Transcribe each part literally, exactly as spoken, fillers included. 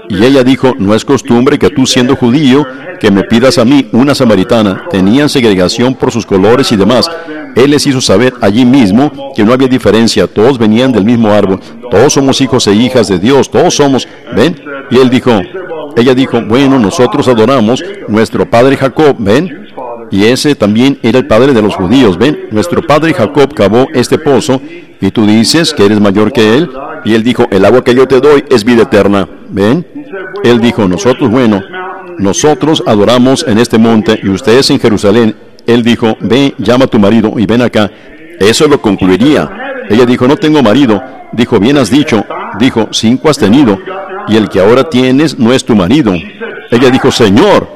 Y ella dijo, no es costumbre que tú, siendo judío, que me pidas a mí, una samaritana. Tenían segregación por sus colores y demás. Él les hizo saber allí mismo que no había diferencia, todos venían del mismo árbol, todos somos hijos e hijas de Dios, todos somos, ¿ven? Y él dijo, ella dijo, bueno, nosotros adoramos nuestro padre Jacob, ¿ven? Y ese también era el padre de los judíos, ¿ven? Nuestro padre Jacob cavó este pozo, y tú dices que eres mayor que él. Y él dijo, el agua que yo te doy es vida eterna, ¿ven? Él dijo, nosotros, bueno, nosotros adoramos en este monte, y ustedes en Jerusalén. Él dijo, ve, llama a tu marido y ven acá. Eso lo concluiría. Ella dijo, no tengo marido. Dijo, bien has dicho. Dijo, cinco has tenido, y el que ahora tienes no es tu marido. Ella dijo, Señor,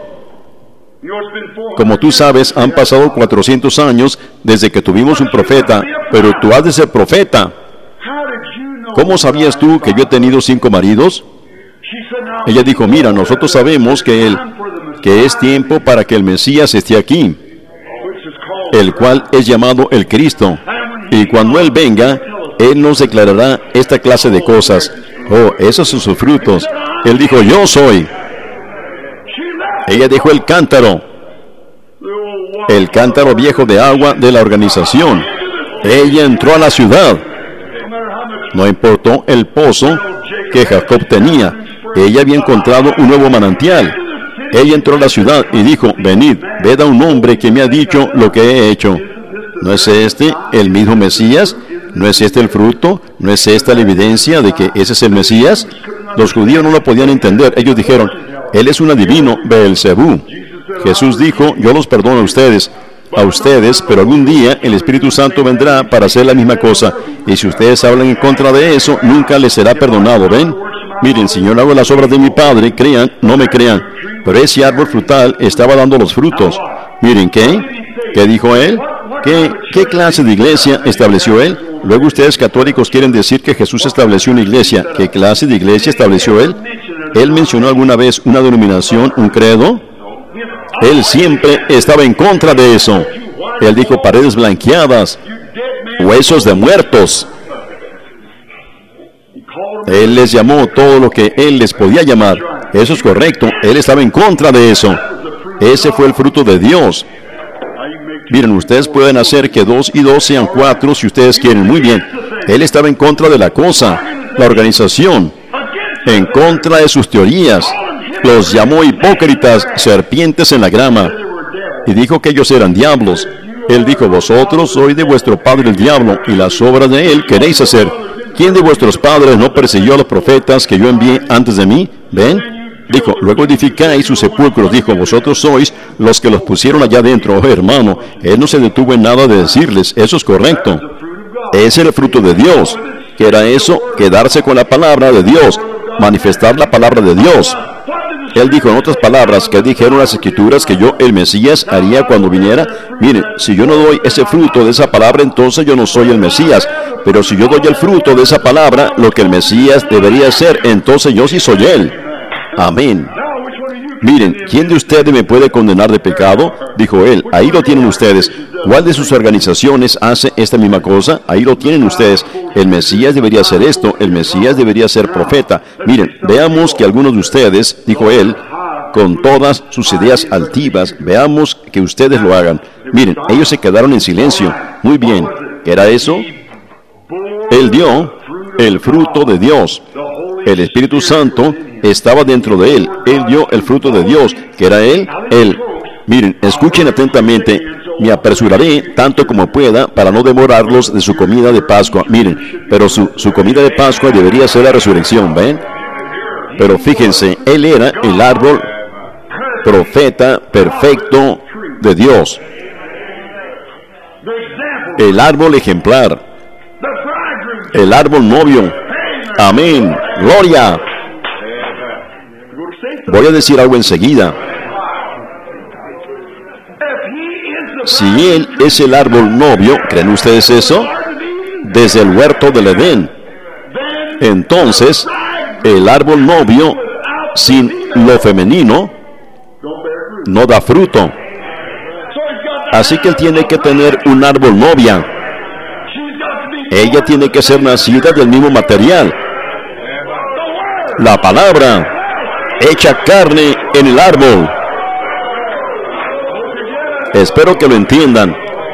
como tú sabes, han pasado cuatrocientos años desde que tuvimos un profeta, pero tú has de ser profeta. ¿Cómo sabías tú que yo he tenido cinco maridos? Ella dijo, mira, nosotros sabemos que, él, que es tiempo para que el Mesías esté aquí, el cual es llamado el Cristo. Y cuando Él venga, Él nos declarará esta clase de cosas. Oh, esos son sus frutos. Él dijo, yo soy. Ella dejó el cántaro, el cántaro viejo de agua de la organización. Ella entró a la ciudad. No importó el pozo que Jacob tenía. Ella había encontrado un nuevo manantial. Ella entró a la ciudad y dijo, venid, ved a un hombre que me ha dicho lo que he hecho. ¿No es este el mismo Mesías? ¿No es este el fruto? ¿No es esta la evidencia de que ese es el Mesías? Los judíos no lo podían entender. Ellos dijeron, él es un adivino, Beelzebú. Jesús dijo, yo los perdono a ustedes, a ustedes, pero algún día el Espíritu Santo vendrá para hacer la misma cosa. Y si ustedes hablan en contra de eso, nunca les será perdonado. ¿Ven? Miren, si yo no hago las obras de mi Padre, crean, no me crean. Pero ese árbol frutal estaba dando los frutos. Miren, ¿qué? ¿Qué dijo él? ¿Qué, qué clase de iglesia estableció él? Luego ustedes católicos quieren decir que Jesús estableció una iglesia. ¿Qué clase de iglesia estableció él? ¿Él mencionó alguna vez una denominación, un credo? Él siempre estaba en contra de eso. Él dijo paredes blanqueadas, huesos de muertos. Él les llamó todo lo que Él les podía llamar. Eso es correcto. Él estaba en contra de eso. Ese fue el fruto de Dios. Miren, ustedes pueden hacer que dos y dos sean cuatro si ustedes quieren. Muy bien. Él estaba en contra de la cosa, la organización, en contra de sus teorías. Los llamó hipócritas, serpientes en la grama. Y dijo que ellos eran diablos. Él dijo, vosotros sois de vuestro padre el diablo, y las obras de él queréis hacer. ¿Quién de vuestros padres no persiguió a los profetas que yo envié antes de mí? ¿Ven? Dijo, luego edificáis sus sepulcros. Dijo, vosotros sois los que los pusieron allá adentro. Oh, hermano, él no se detuvo en nada de decirles, eso es correcto. Ese era el fruto de Dios. ¿Qué era eso? Quedarse con la palabra de Dios, manifestar la palabra de Dios. Él dijo, en otras palabras, que dijeron las Escrituras que yo, el Mesías, haría cuando viniera. Miren, si yo no doy ese fruto de esa palabra, entonces yo no soy el Mesías. Pero si yo doy el fruto de esa palabra, lo que el Mesías debería ser, entonces yo sí soy Él. Amén. Miren, ¿quién de ustedes me puede condenar de pecado? Dijo él, ahí lo tienen ustedes. ¿Cuál de sus organizaciones hace esta misma cosa? Ahí lo tienen ustedes. El Mesías debería hacer esto, el Mesías debería ser profeta. Miren, veamos que algunos de ustedes, dijo él, con todas sus ideas altivas, veamos que ustedes lo hagan. Miren, ellos se quedaron en silencio. Muy bien, ¿qué era eso? Él dio el fruto de Dios. El Espíritu Santo estaba dentro de él. Él dio el fruto de Dios, que era él. Él. Miren, escuchen atentamente. Me apresuraré tanto como pueda para no demorarlos de su comida de Pascua. Miren, pero su, su comida de Pascua debería ser la resurrección, ¿ven? Pero fíjense, él era el árbol profeta perfecto de Dios. El árbol ejemplar. El árbol novio. Amén. Gloria. Voy a decir algo enseguida. Si Él es el árbol novio, ¿creen ustedes eso? Desde el huerto del Edén. Entonces, el árbol novio, sin lo femenino, no da fruto. Así que Él tiene que tener un árbol novia. Ella tiene que ser nacida del mismo material. La palabra. hecha carne en el árbol. Espero que lo entiendan.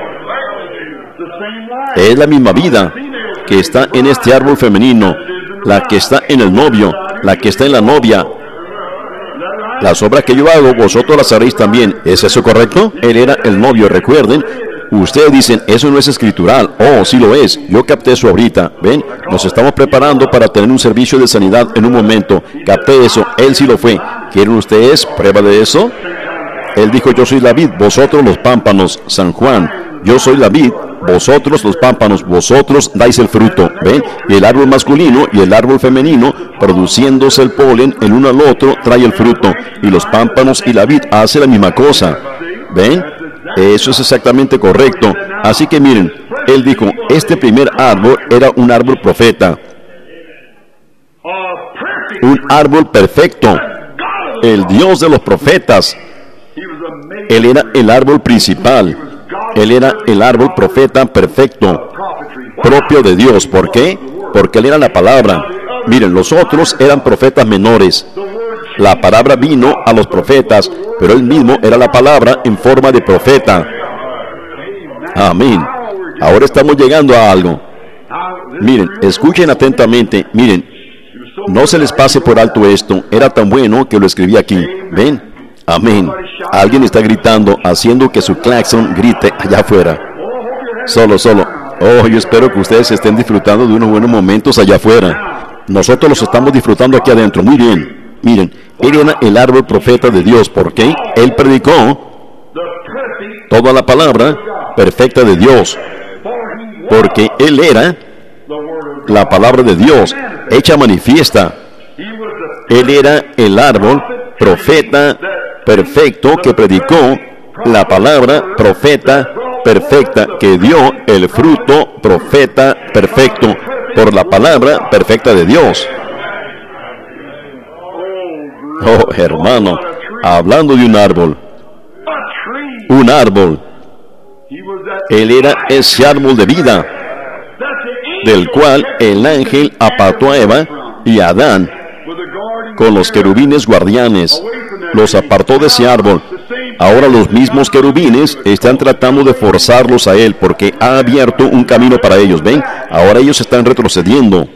Es la misma vida que está en este árbol femenino, la que está en el novio, la que está en la novia. Las obras que yo hago, vosotros las haréis también. ¿Es eso correcto? Él era el novio, recuerden. Ustedes dicen, eso no es escritural. Oh, sí lo es. Yo capté eso ahorita. ¿Ven? Nos estamos preparando para tener un servicio de sanidad en un momento. Capté eso. Él sí lo fue. ¿Quieren ustedes prueba de eso? Él dijo, yo soy la vid, vosotros los pámpanos. San Juan, yo soy la vid, vosotros los pámpanos, vosotros dais el fruto. ¿Ven? Y el árbol masculino y el árbol femenino, produciéndose el polen el uno al otro, trae el fruto. Y los pámpanos y la vid hacen la misma cosa. ¿Ven? Eso es exactamente correcto. Así que miren, él dijo, este primer árbol era un árbol profeta. Un árbol perfecto. El Dios de los profetas. Él era el árbol principal. Él era el árbol profeta perfecto, propio de Dios. ¿Por qué? Porque él era la palabra. Miren, los otros eran profetas menores. La palabra vino a los profetas, pero él mismo era la palabra en forma de profeta. Amén. Ahora estamos llegando a algo. Miren, escuchen atentamente. Miren, no se les pase por alto esto. Era tan bueno que lo escribí aquí. ¿Ven? Amén. Alguien está gritando, haciendo que su claxon grite allá afuera. Solo, solo. Oh, yo espero que ustedes estén disfrutando de unos buenos momentos allá afuera. Nosotros los estamos disfrutando aquí adentro. Muy bien. Miren, él era el árbol profeta de Dios. ¿Por qué? Él predicó toda la palabra perfecta de Dios. Porque él era la palabra de Dios hecha manifiesta. Él era el árbol profeta perfecto que predicó la palabra profeta perfecta, que dio el fruto profeta perfecto por la palabra perfecta de Dios. Oh, hermano, hablando de un árbol, un árbol, él era ese árbol de vida, del cual el ángel apartó a Eva y a Adán con los querubines guardianes. Los apartó de ese árbol. Ahora los mismos querubines están tratando de forzarlos a él, porque ha abierto un camino para ellos. ¿Ven? Ahora ellos están retrocediendo.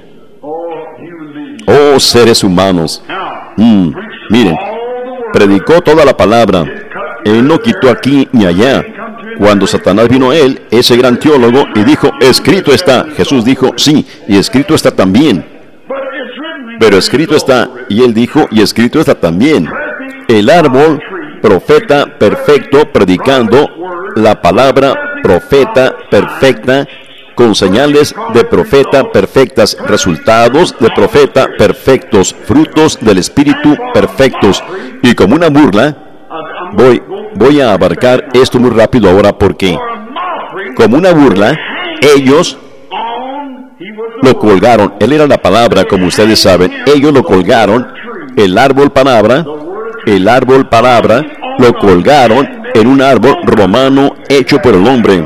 Oh, seres humanos. Mm, miren, predicó toda la palabra. Él no quitó aquí ni allá. Cuando Satanás vino a él, ese gran teólogo, y dijo, escrito está. Jesús dijo, sí, y escrito está también. Pero escrito está, y él dijo, y escrito está también. El árbol profeta perfecto predicando la palabra profeta perfecta, con señales de profeta perfectas, resultados de profeta perfectos, frutos del Espíritu perfectos. Y como una burla, voy, voy a abarcar esto muy rápido ahora, porque como una burla, ellos lo colgaron. Él era la palabra, como ustedes saben. Ellos lo colgaron, el árbol palabra, el árbol palabra, lo colgaron en un árbol romano hecho por el hombre.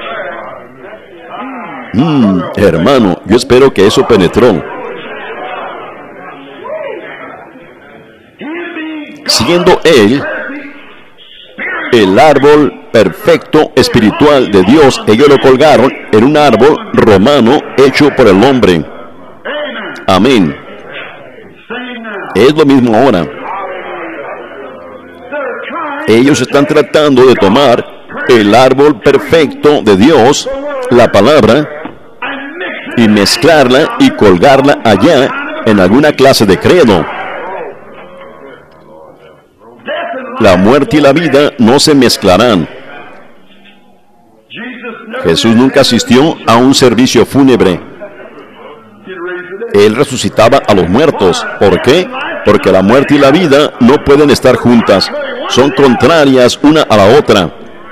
Mm, hermano, yo espero que eso penetró. Siendo él el árbol perfecto espiritual de Dios, ellos lo colgaron en un árbol romano hecho por el hombre. Amén. Es lo mismo ahora. Ellos están tratando de tomar el árbol perfecto de Dios, la palabra, y mezclarla y colgarla allá en alguna clase de credo. La muerte y la vida no se mezclarán. Jesús nunca asistió a un servicio fúnebre. Él resucitaba a los muertos. ¿Por qué? Porque la muerte y la vida no pueden estar juntas. Son contrarias una a la otra.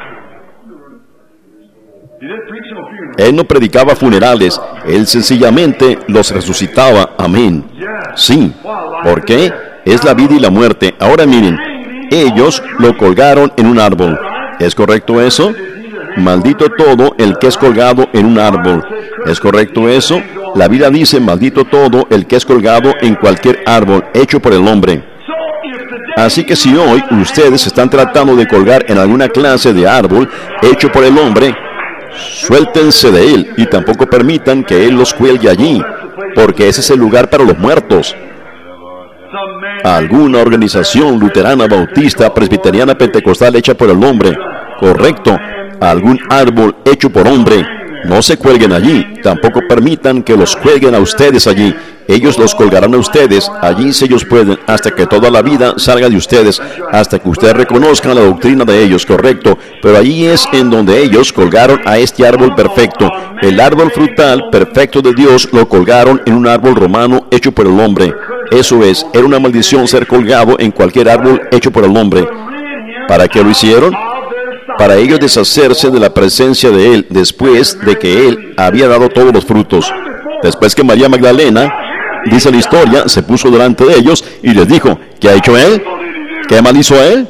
Él no predicaba funerales. Él sencillamente los resucitaba. Amén. Sí. ¿Por qué? Es la vida y la muerte. Ahora miren. Ellos lo colgaron en un árbol. ¿Es correcto eso? Maldito todo el que es colgado en un árbol. ¿Es correcto eso? La Biblia dice, maldito todo el que es colgado en cualquier árbol hecho por el hombre. Así que si hoy ustedes están tratando de colgar en alguna clase de árbol hecho por el hombre, suéltense de él y tampoco permitan que él los cuelgue allí, porque ese es el lugar para los muertos. Alguna organización luterana, bautista, presbiteriana, pentecostal hecha por el hombre, correcto, algún árbol hecho por hombre, no se cuelguen allí, tampoco permitan que los cuelguen a ustedes allí. Ellos los colgarán a ustedes, allí si ellos pueden, hasta que toda la vida salga de ustedes, hasta que ustedes reconozcan la doctrina de ellos, correcto. Pero allí es en donde ellos colgaron a este árbol perfecto. El árbol frutal perfecto de Dios lo colgaron en un árbol romano hecho por el hombre. Eso es, era una maldición ser colgado en cualquier árbol hecho por el hombre. ¿Para qué lo hicieron? Para ellos deshacerse de la presencia de Él, después de que Él había dado todos los frutos. Después que María Magdalena, dice la historia, se puso delante de ellos y les dijo, ¿qué ha hecho Él? ¿Qué mal hizo Él?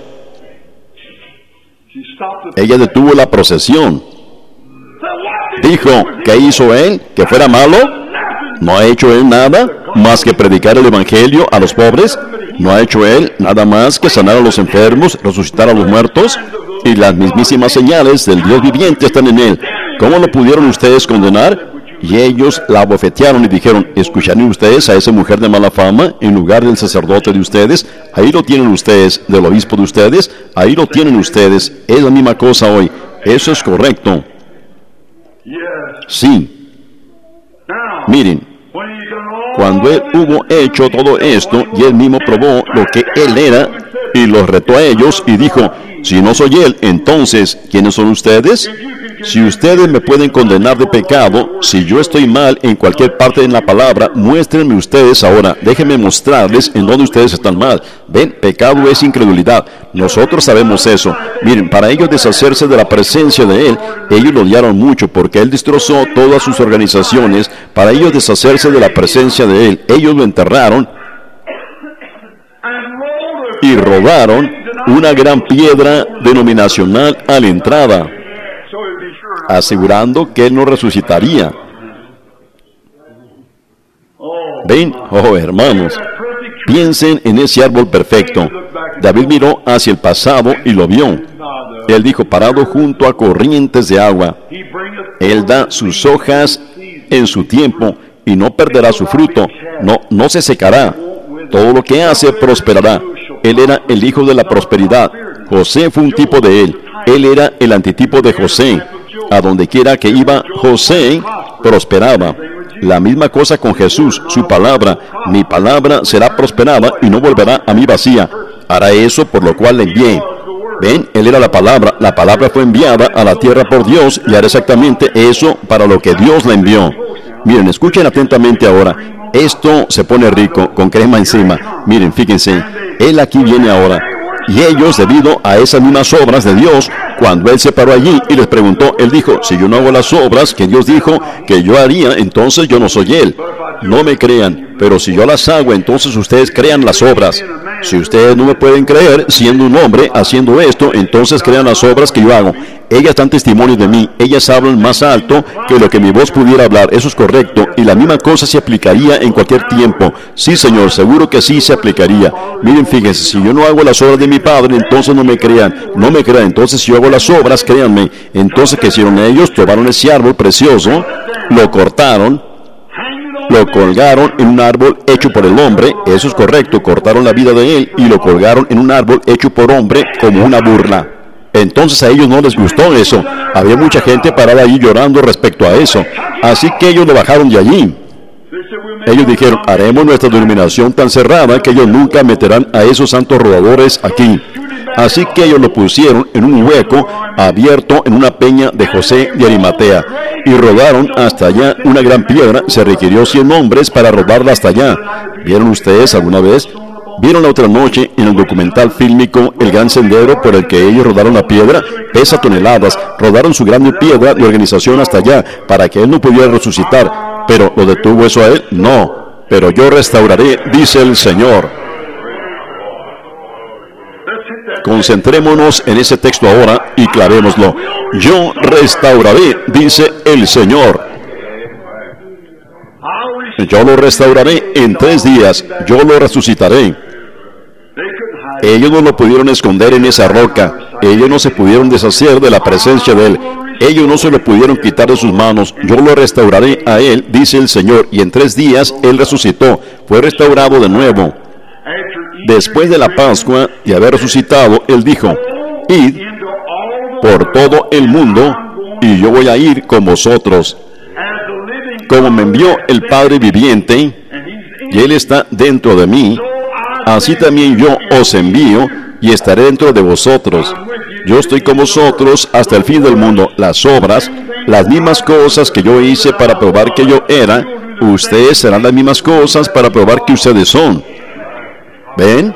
Ella detuvo la procesión. Dijo, ¿qué hizo Él? ¿Que fuera malo? ¿No ha hecho Él nada más que predicar el Evangelio a los pobres? ¿No ha hecho Él nada más que sanar a los enfermos, resucitar a los muertos? Y las mismísimas señales del Dios viviente están en Él. ¿Cómo lo pudieron ustedes condenar? Y ellos la abofetearon y dijeron, ¿escucharon ustedes a esa mujer de mala fama en lugar del sacerdote de ustedes? Ahí lo tienen ustedes, del obispo de ustedes, ahí lo tienen ustedes. Es la misma cosa hoy. Eso es correcto. Sí. Miren, cuando él hubo hecho todo esto, y él mismo probó lo que él era, y los retó a ellos, y dijo, si no soy él, entonces, ¿quiénes son ustedes? Si ustedes me pueden condenar de pecado, si yo estoy mal en cualquier parte de la palabra, muéstrenme ustedes ahora, déjenme mostrarles en dónde ustedes están mal. Ven, pecado es incredulidad. Nosotros sabemos eso. Miren, para ellos deshacerse de la presencia de Él, ellos lo odiaron mucho porque Él destrozó todas sus organizaciones. Para ellos deshacerse de la presencia de Él, ellos lo enterraron y rodaron una gran piedra denominacional a la entrada, asegurando que Él no resucitaría. Ven, oh hermanos, piensen en ese árbol perfecto. David miró hacia el pasado y lo vio. Él dijo, parado junto a corrientes de agua. Él da sus hojas en su tiempo y no perderá su fruto. No, no se secará. Todo lo que hace prosperará. Él era el hijo de la prosperidad. José fue un tipo de él. Él era el antitipo de José. A donde quiera que iba, José prosperaba. La misma cosa con Jesús, su palabra. Mi palabra será prosperada y no volverá a mí vacía. Hará eso por lo cual le envié. Ven, Él era la palabra. La palabra fue enviada a la tierra por Dios y hará exactamente eso para lo que Dios la envió. Miren, escuchen atentamente ahora. Esto se pone rico, con crema encima. Miren, fíjense. Él aquí viene ahora. Y ellos, debido a esas mismas obras de Dios, cuando Él se paró allí y les preguntó, Él dijo, si yo no hago las obras que Dios dijo que yo haría, entonces yo no soy Él. No me crean, pero si yo las hago, entonces ustedes crean las obras. Si ustedes no me pueden creer, siendo un hombre haciendo esto, entonces crean las obras que yo hago. Ellas dan testimonio de mí, ellas hablan más alto que lo que mi voz pudiera hablar, eso es correcto, y la misma cosa se aplicaría en cualquier tiempo. Sí, Señor, seguro que sí se aplicaría. Miren, fíjense, si yo no hago las obras de mi Padre, entonces no me crean, no me crean, entonces si yo hago las obras, créanme. Entonces, ¿qué hicieron ellos? Tomaron ese árbol precioso, lo cortaron, lo colgaron en un árbol hecho por el hombre, eso es correcto, cortaron la vida de él y lo colgaron en un árbol hecho por hombre como una burla. Entonces a ellos no les gustó eso. Había mucha gente parada allí llorando respecto a eso. Así que ellos lo bajaron de allí. Ellos dijeron, haremos nuestra denominación tan cerrada que ellos nunca meterán a esos santos rodadores aquí. Así que ellos lo pusieron en un hueco abierto en una peña de José de Arimatea y rodaron hasta allá una gran piedra. Se requirió cien hombres para rodarla hasta allá. ¿Vieron ustedes alguna vez? ¿Vieron la otra noche en el documental fílmico El Gran Sendero por el que ellos rodaron la piedra? Pesa toneladas. Rodaron su grande piedra de organización hasta allá para que él no pudiera resucitar. ¿Pero lo detuvo eso a él? No. Pero yo restauraré, dice el Señor. Concentrémonos en ese texto ahora y clavémoslo. Yo restauraré, dice el Señor. Yo lo restauraré en tres días. Yo lo resucitaré. Ellos no lo pudieron esconder en esa roca. Ellos no se pudieron deshacer de la presencia de Él. Ellos no se lo pudieron quitar de sus manos. Yo lo restauraré a Él, dice el Señor. Y en tres días Él resucitó. Fue restaurado de nuevo. Después de la Pascua y haber resucitado, Él dijo, id por todo el mundo, y yo voy a ir con vosotros. Como me envió el Padre viviente, y Él está dentro de mí, así también yo os envío, y estaré dentro de vosotros. Yo estoy con vosotros hasta el fin del mundo. Las obras, las mismas cosas que yo hice para probar que yo era, ustedes serán las mismas cosas para probar que ustedes son. ¿Ven?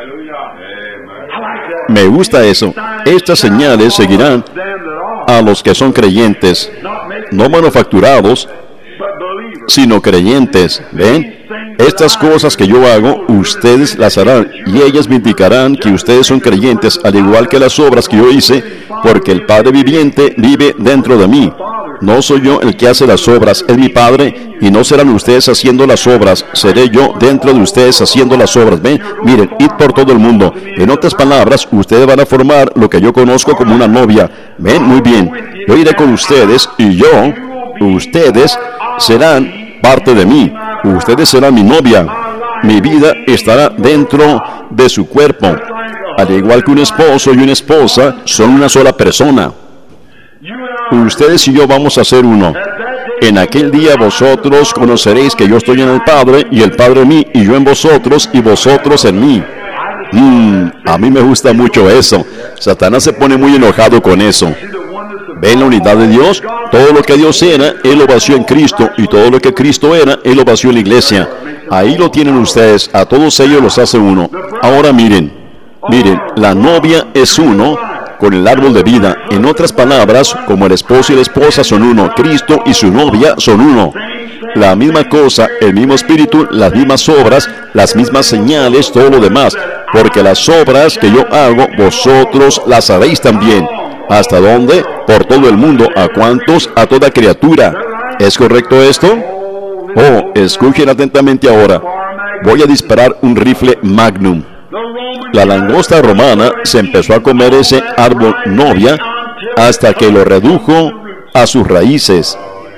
Me gusta eso. Estas señales seguirán a los que son creyentes, no manufacturados, sino creyentes. ¿Ven? Estas cosas que yo hago, ustedes las harán, y ellas me indicarán que ustedes son creyentes, al igual que las obras que yo hice, porque el Padre viviente vive dentro de mí. No soy yo el que hace las obras, es mi Padre, y no serán ustedes haciendo las obras, seré yo dentro de ustedes haciendo las obras. Ven, miren, id por todo el mundo. En otras palabras, ustedes van a formar lo que yo conozco como una novia. Ven, muy bien, yo iré con ustedes, y yo, ustedes, serán parte de mí. Ustedes serán mi novia. Mi vida estará dentro de su cuerpo. Al igual que un esposo y una esposa son una sola persona. Ustedes y yo vamos a ser uno. En aquel día vosotros conoceréis que yo estoy en el Padre, y el Padre en mí, y yo en vosotros, y vosotros en mí. Mm, a mí me gusta mucho eso. Satanás se pone muy enojado con eso. ¿Ven la unidad de Dios? Todo lo que Dios era, Él lo vació en Cristo, y todo lo que Cristo era, Él lo vació en la iglesia. Ahí lo tienen ustedes, a todos ellos los hace uno. Ahora miren, miren, la novia es uno con el árbol de vida. En otras palabras, como el esposo y la esposa son uno, Cristo y su novia son uno. La misma cosa, el mismo espíritu, las mismas obras, las mismas señales, todo lo demás. Porque las obras que yo hago, vosotros las haréis también. ¿Hasta dónde? Por todo el mundo. ¿A cuántos? A toda criatura. ¿Es correcto esto? Oh, escuchen atentamente ahora. Voy a disparar un rifle Magnum. La langosta romana se empezó a comer ese árbol novia hasta que lo redujo a sus raíces.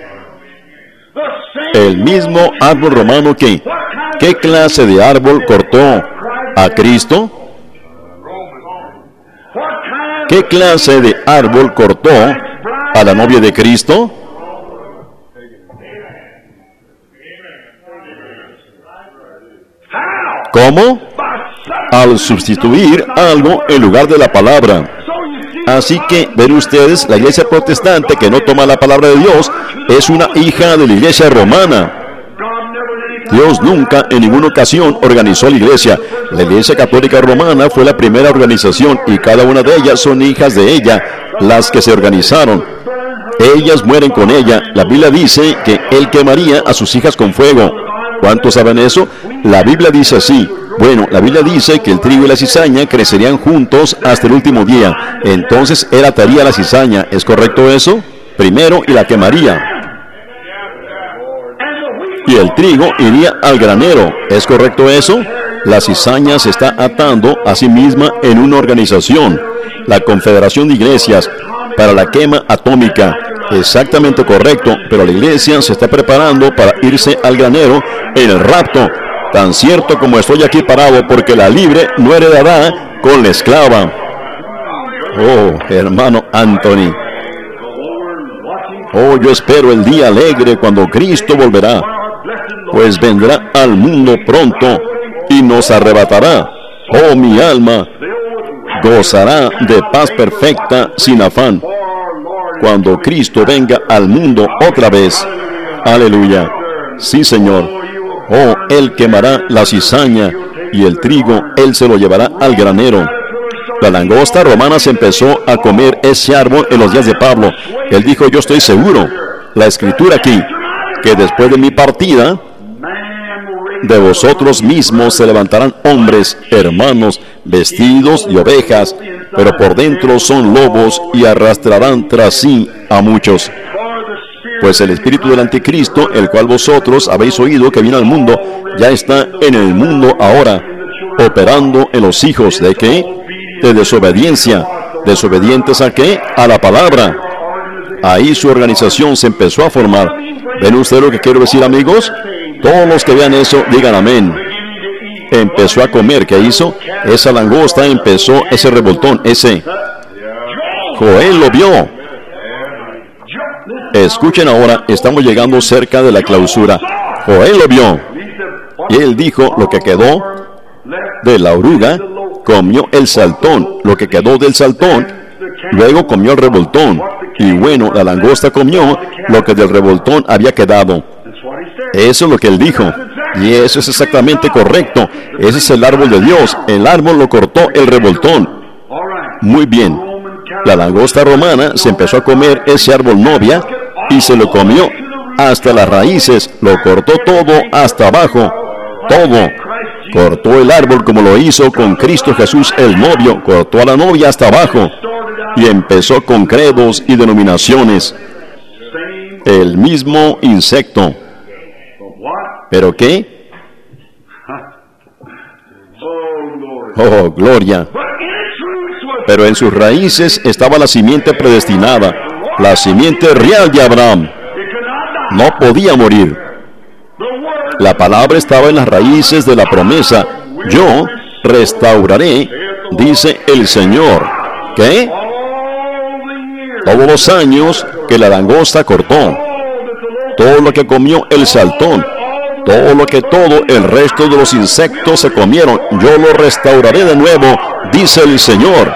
El mismo árbol romano que, ¿qué clase de árbol cortó a Cristo? ¿Qué clase de árbol cortó a la novia de Cristo? ¿Cómo? Al sustituir algo en lugar de la palabra. Así que, ven ustedes, la iglesia protestante que no toma la palabra de Dios es una hija de la iglesia romana. Dios nunca, en ninguna ocasión, organizó la iglesia. La iglesia católica romana fue la primera organización, y cada una de ellas son hijas de ella, las que se organizaron. Ellas mueren con ella. La Biblia dice que Él quemaría a sus hijas con fuego. ¿Cuántos saben eso? La Biblia dice así. Bueno, la Biblia dice que el trigo y la cizaña crecerían juntos hasta el último día. Entonces Él ataría la cizaña. ¿Es correcto eso? Primero, y la quemaría. Y el trigo iría al granero. ¿Es correcto eso? La cizaña se está atando a sí misma en una organización, la Confederación de Iglesias, para la quema atómica. Exactamente correcto, pero la iglesia se está preparando para irse al granero en el rapto. Tan cierto como estoy aquí parado, porque la libre no heredará con la esclava. Oh, hermano Anthony. Oh, yo espero el día alegre cuando Cristo volverá, pues vendrá al mundo pronto y nos arrebatará. Oh, mi alma gozará de paz perfecta sin afán, cuando Cristo venga al mundo otra vez. Aleluya. Sí, Señor. Oh, Él quemará la cizaña, y el trigo Él se lo llevará al granero. La langosta romana se empezó a comer ese árbol en los días de Pablo. Él dijo, yo estoy seguro, la escritura aquí, que después de mi partida, de vosotros mismos se levantarán hombres, hermanos, vestidos de ovejas, pero por dentro son lobos, y arrastrarán tras sí a muchos. Pues el espíritu del anticristo, el cual vosotros habéis oído que vino al mundo, ya está en el mundo ahora. operando en los hijos de qué? De desobediencia. ¿Desobedientes a qué? A la palabra. Ahí su organización se empezó a formar. ¿Ven ustedes lo que quiero decir, amigos? Todos los que vean eso, digan amén. Empezó a comer. ¿Qué hizo? Esa langosta empezó, ese revoltón, ese. Joel lo vio. Escuchen ahora, estamos llegando cerca de la clausura. Joel lo vio. Y él dijo, lo que quedó de la oruga, comió el saltón. Lo que quedó del saltón, luego comió el revoltón. Y bueno, la langosta comió lo que del revoltón había quedado. Eso es lo que él dijo. Y eso es exactamente correcto. Ese es el árbol de Dios. El árbol lo cortó el revoltón. Muy bien. La langosta romana se empezó a comer ese árbol novia y se lo comió hasta las raíces. Lo cortó todo hasta abajo. Todo. Cortó el árbol como lo hizo con Cristo Jesús el novio. Cortó a la novia hasta abajo. Y empezó con credos y denominaciones. El mismo insecto. ¿Pero qué? Oh, gloria. Pero en sus raíces estaba la simiente predestinada, la simiente real de Abraham. No podía morir. La palabra estaba en las raíces de la promesa. Yo restauraré, dice el Señor. ¿Qué? Todos los años que la langosta cortó, todo lo que comió el saltón, todo lo que todo el resto de los insectos se comieron, yo lo restauraré de nuevo, dice el Señor.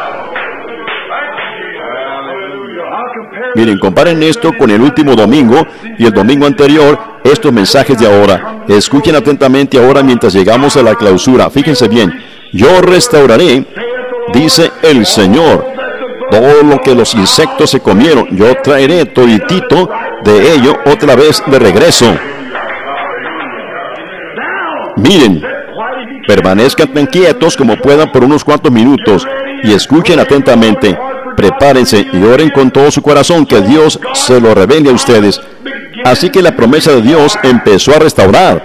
Miren, comparen esto con el último domingo y el domingo anterior, estos mensajes de ahora. Escuchen atentamente ahora mientras llegamos a la clausura. Fíjense bien. Yo restauraré, dice el Señor, todo lo que los insectos se comieron. Yo traeré toditito de ello otra vez de regreso. Miren, permanezcan tan quietos como puedan por unos cuantos minutos y escuchen atentamente. Prepárense y oren con todo su corazón que Dios se lo revele a ustedes. Así que la promesa de Dios empezó a restaurar.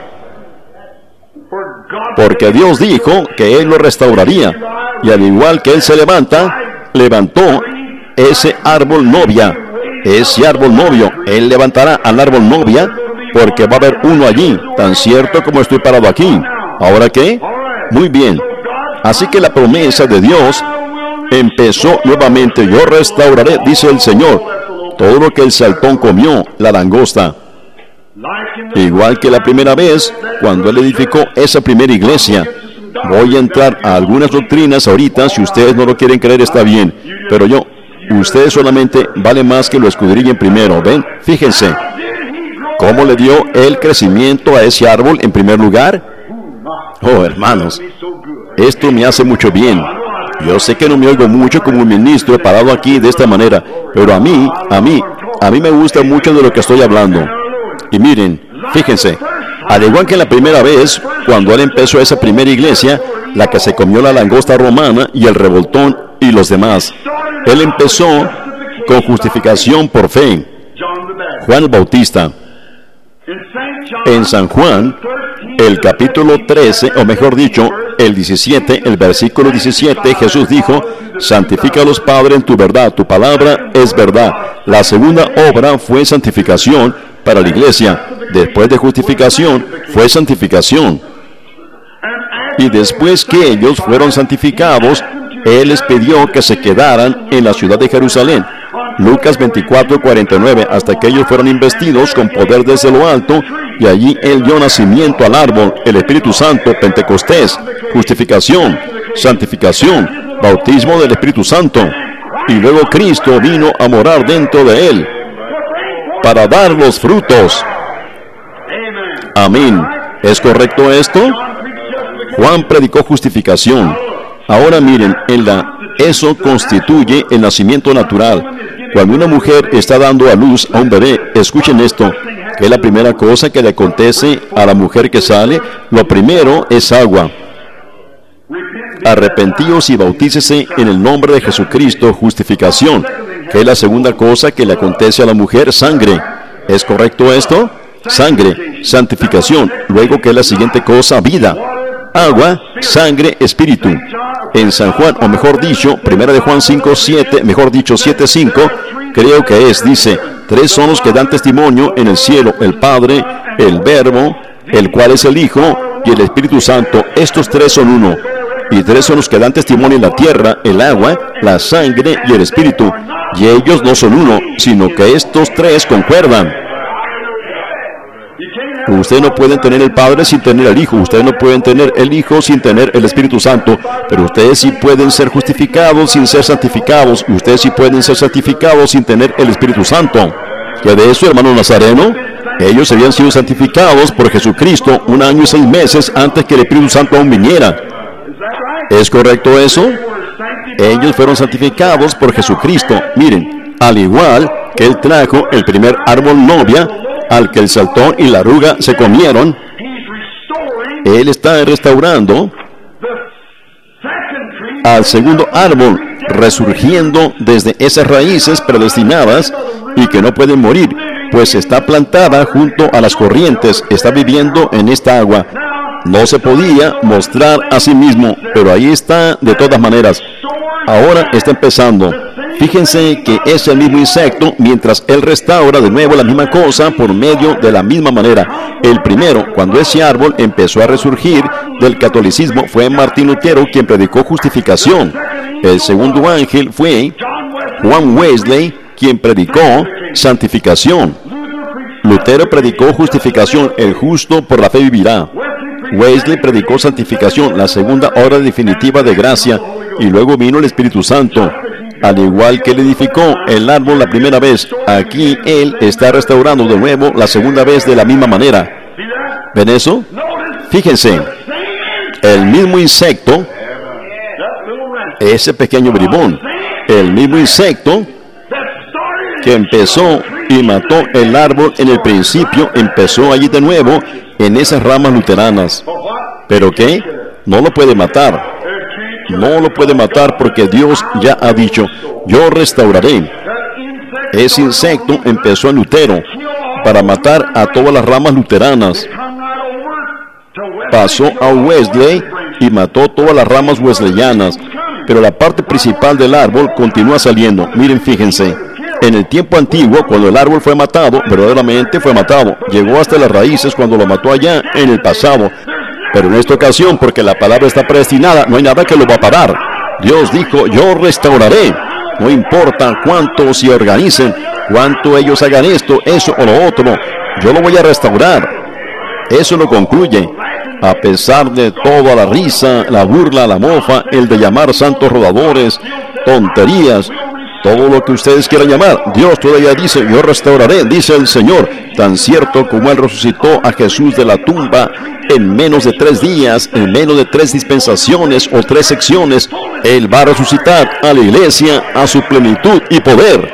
Porque Dios dijo que Él lo restauraría. Y al igual que Él se levanta, levantó ese árbol novia. Ese árbol novio. Él levantará al árbol novia porque va a haber uno allí, tan cierto como estoy parado aquí. ¿Ahora qué? Muy bien. Así que la promesa de Dios empezó nuevamente. Yo restauraré, dice el Señor, todo lo que el saltón comió, la langosta. Igual que la primera vez, cuando Él edificó esa primera iglesia. Voy a entrar a algunas doctrinas ahorita, si ustedes no lo quieren creer está bien, pero yo, ustedes solamente vale más que lo escudriñen primero. ¿Ven? Fíjense. ¿Cómo le dio el crecimiento a ese árbol en primer lugar? Oh, hermanos, esto me hace mucho bien. Yo sé que no me oigo mucho como un ministro parado aquí de esta manera, pero a mí, a mí, a mí me gusta mucho de lo que estoy hablando. Y miren, fíjense, al igual que la primera vez, cuando Él empezó esa primera iglesia, la que se comió la langosta romana y el revoltón y los demás, Él empezó con justificación por fe. Juan el Bautista. En San Juan, el capítulo trece, o mejor dicho, el diecisiete, el versículo diecisiete, Jesús dijo, santifícalos, Padre, en tu verdad, tu palabra es verdad. La segunda obra fue santificación para la iglesia. Después de justificación, fue santificación. Y después que ellos fueron santificados, Él les pidió que se quedaran en la ciudad de Jerusalén. Lucas veinticuatro, cuarenta y nueve, hasta que ellos fueron investidos con poder desde lo alto, y allí Él dio nacimiento al árbol, el Espíritu Santo, Pentecostés, justificación, santificación, bautismo del Espíritu Santo, y luego Cristo vino a morar dentro de Él, para dar los frutos. Amén. ¿Es correcto esto? Juan predicó justificación. Ahora miren, en la, eso constituye el nacimiento natural. Cuando una mujer está dando a luz a un bebé, escuchen esto, que es la primera cosa que le acontece a la mujer que sale. Lo primero es agua. Arrepentíos y bautícese en el nombre de Jesucristo, justificación, que es la segunda cosa que le acontece a la mujer, sangre. ¿Es correcto esto? Sangre, santificación. Luego, que es la siguiente cosa, vida. agua, sangre, espíritu. En San Juan, o mejor dicho, primera de Juan cinco, siete, mejor dicho siete, cinco, creo que es, dice, tres son los que dan testimonio en el cielo, el Padre, el Verbo, el cual es el Hijo, y el Espíritu Santo. Estos tres son uno. Y tres son los que dan testimonio en la tierra, el agua, la sangre y el espíritu. Y ellos no son uno, sino que estos tres concuerdan. Ustedes no pueden tener el Padre sin tener el Hijo. Ustedes no pueden tener el Hijo sin tener el Espíritu Santo. Pero ustedes sí pueden ser justificados sin ser santificados. Y ustedes sí pueden ser santificados sin tener el Espíritu Santo. ¿Qué de eso, hermano Nazareno? Ellos habían sido santificados por Jesucristo un año y seis meses antes que el Espíritu Santo aún viniera. ¿Es correcto eso? Ellos fueron santificados por Jesucristo. Miren, al igual que Él trajo el primer árbol novia, al que el saltón y la arruga se comieron, Él está restaurando al segundo árbol, resurgiendo desde esas raíces predestinadas y que no pueden morir, pues está plantada junto a las corrientes, está viviendo en esta agua. No se podía mostrar a sí mismo, pero ahí está de todas maneras. Ahora está empezando. Fíjense que es el mismo insecto mientras Él restaura de nuevo la misma cosa por medio de la misma manera. El primero, cuando ese árbol empezó a resurgir del catolicismo, fue Martín Lutero quien predicó justificación. El segundo ángel fue Juan Wesley quien predicó santificación. Lutero predicó justificación, el justo por la fe vivirá. Wesley predicó santificación, la segunda obra definitiva de gracia, y luego vino el Espíritu Santo. Al igual que Él edificó el árbol la primera vez, aquí Él está restaurando de nuevo la segunda vez de la misma manera. ¿Ven eso? Fíjense, el mismo insecto, ese pequeño bribón, el mismo insecto que empezó y mató el árbol en el principio, empezó allí de nuevo en esas ramas luteranas. ¿Pero qué? No lo puede matar. No lo puede matar porque Dios ya ha dicho, yo restauraré. Ese insecto empezó en Lutero para matar a todas las ramas luteranas. Pasó a Wesley y mató todas las ramas wesleyanas. Pero la parte principal del árbol continúa saliendo. Miren, fíjense. En el tiempo antiguo, cuando el árbol fue matado, verdaderamente fue matado. Llegó hasta las raíces cuando lo mató allá en el pasado. Pero en esta ocasión, porque la palabra está predestinada, no hay nada que lo va a parar. Dios dijo, yo restauraré. No importa cuánto se organicen, cuánto ellos hagan esto, eso o lo otro, yo lo voy a restaurar. Eso lo concluye. A pesar de toda la risa, la burla, la mofa, el de llamar santos rodadores, tonterías, todo lo que ustedes quieran llamar, Dios todavía dice, yo restauraré, dice el Señor. Tan cierto como Él resucitó a Jesús de la tumba en menos de tres días, en menos de tres dispensaciones o tres secciones, Él va a resucitar a la iglesia a su plenitud y poder.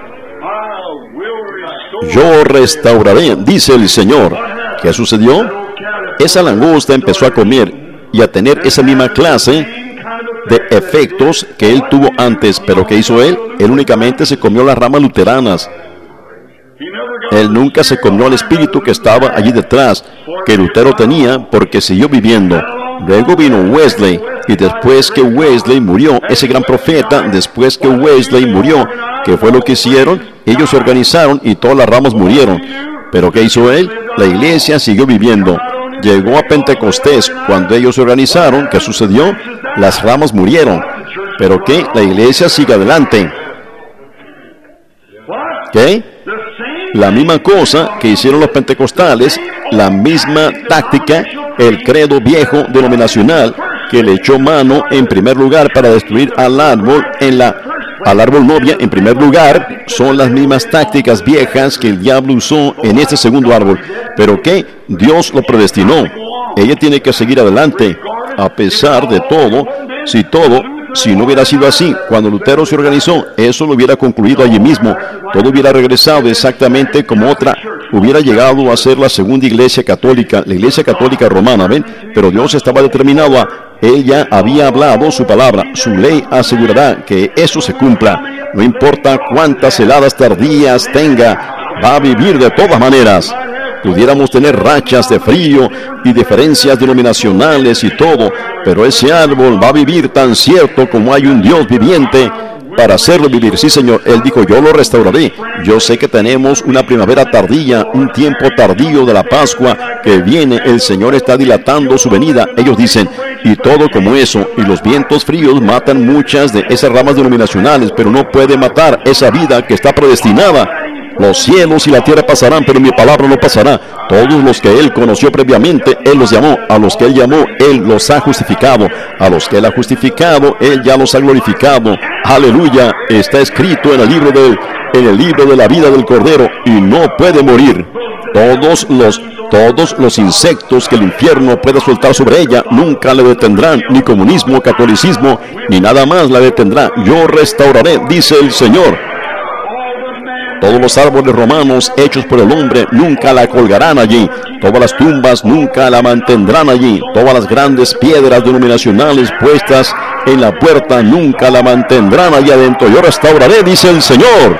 Yo restauraré, dice el Señor. ¿Qué sucedió? Esa langosta empezó a comer y a tener esa misma clase de efectos que él tuvo antes. ¿Pero qué hizo él? Él únicamente se comió las ramas luteranas. Él nunca se comió el espíritu que estaba allí detrás, que Lutero tenía, porque siguió viviendo. Luego vino Wesley, y después que Wesley murió, ese gran profeta, después que Wesley murió, ¿qué fue lo que hicieron? Ellos se organizaron y todas las ramas murieron. ¿Pero qué hizo él? La iglesia siguió viviendo. Llegó a Pentecostés. Cuando ellos se organizaron, ¿qué sucedió? Las ramas murieron. ¿Pero qué? La iglesia sigue adelante. ¿Qué? La misma cosa que hicieron los pentecostales, la misma táctica, el credo viejo denominacional que le echó mano en primer lugar para destruir al árbol en la al árbol novia en primer lugar, son las mismas tácticas viejas que el diablo usó en este segundo árbol. Pero que Dios lo predestinó. Ella tiene que seguir adelante, a pesar de todo. Si todo, si no hubiera sido así, cuando Lutero se organizó, eso lo hubiera concluido allí mismo. Todo hubiera regresado exactamente como otra, hubiera llegado a ser la segunda iglesia católica, la iglesia católica romana, ¿ven? Pero Dios estaba determinado a, Él ya había hablado su palabra, su ley asegurará que eso se cumpla. No importa cuántas heladas tardías tenga, va a vivir de todas maneras. pudiéramos tener rachas de frío y diferencias denominacionales y todo, pero ese árbol va a vivir tan cierto como hay un Dios viviente para hacerlo vivir. Sí, Señor, Él dijo, yo lo restauraré. Yo sé que tenemos una primavera tardía, un tiempo tardío de la Pascua que viene. El Señor está dilatando su venida. Ellos dicen, y todo como eso, y los vientos fríos matan muchas de esas ramas denominacionales, pero no puede matar esa vida que está predestinada. Los cielos y la tierra pasarán, pero mi palabra no pasará. Todos los que Él conoció previamente, Él los llamó. A los que Él llamó, Él los ha justificado. A los que Él ha justificado, Él ya los ha glorificado. Aleluya. Está escrito en el libro del, en el libro de la vida del Cordero, y no puede morir. Todos los, todos los insectos que el infierno pueda soltar sobre ella, nunca le detendrán. Ni comunismo, catolicismo, ni nada más la detendrá. Yo restauraré, dice el Señor. Todos los árboles romanos hechos por el hombre nunca la colgarán allí. Todas las tumbas nunca la mantendrán allí. Todas las grandes piedras denominacionales puestas en la puerta nunca la mantendrán allí adentro. Yo restauraré, dice el Señor.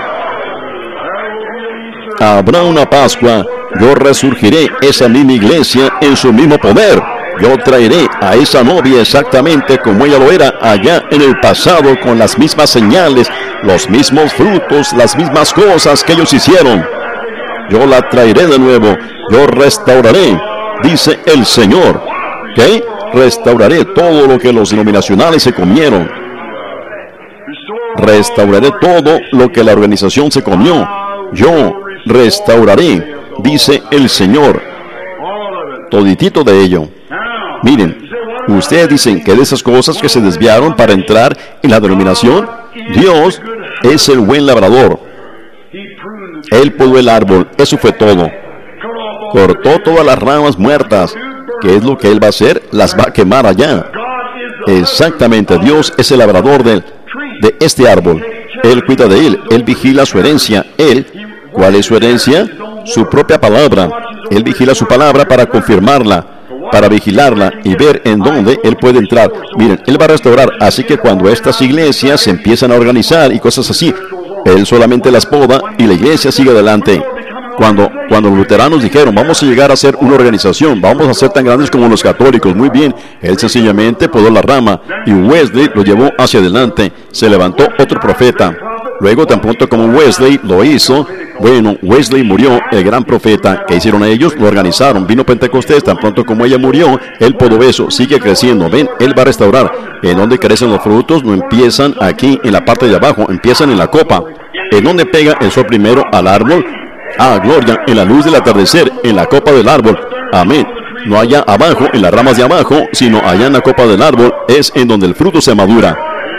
Habrá una Pascua. Yo resurgiré esa misma iglesia en su mismo poder. Yo traeré a esa novia exactamente como ella lo era allá en el pasado, con las mismas señales, los mismos frutos, las mismas cosas que ellos hicieron. Yo la traeré de nuevo. Yo restauraré, dice el Señor. ¿Qué? Restauraré todo lo que los denominacionales se comieron. Restauraré todo lo que la organización se comió. Yo restauraré, dice el Señor. Toditito de ello. Miren, ustedes dicen que de esas cosas que se desviaron para entrar en la denominación, Dios es el buen labrador. Él podó el árbol, eso fue todo. Cortó todas las ramas muertas. ¿Qué es lo que Él va a hacer? Las va a quemar allá. Exactamente, Dios es el labrador de, de este árbol. Él cuida de él, Él vigila su herencia. Él, ¿cuál es su herencia? Su propia palabra. Él vigila su palabra para confirmarla, para vigilarla y ver en dónde Él puede entrar. Miren, Él va a restaurar, así que cuando estas iglesias se empiezan a organizar y cosas así, Él solamente las poda y la iglesia sigue adelante. Cuando, cuando los luteranos dijeron, vamos a llegar a ser una organización, vamos a ser tan grandes como los católicos, muy bien, Él sencillamente podó la rama y Wesley lo llevó hacia adelante. Se levantó otro profeta. Luego, tan pronto como Wesley lo hizo, bueno, Wesley murió, el gran profeta. ¿Qué hicieron ellos? Lo organizaron. Vino Pentecostés, tan pronto como ella murió, Él podó eso, sigue creciendo. Ven, Él va a restaurar. ¿En dónde crecen los frutos? No empiezan aquí en la parte de abajo, empiezan en la copa. ¿En dónde pega el sol primero al árbol? Ah, gloria, en la luz del atardecer, en la copa del árbol. Amén. No allá abajo, en las ramas de abajo, sino allá en la copa del árbol, es en donde el fruto se madura.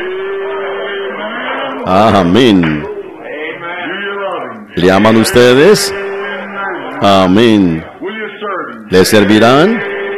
Amén. ¿Le aman ustedes? Amén. ¿Le servirán?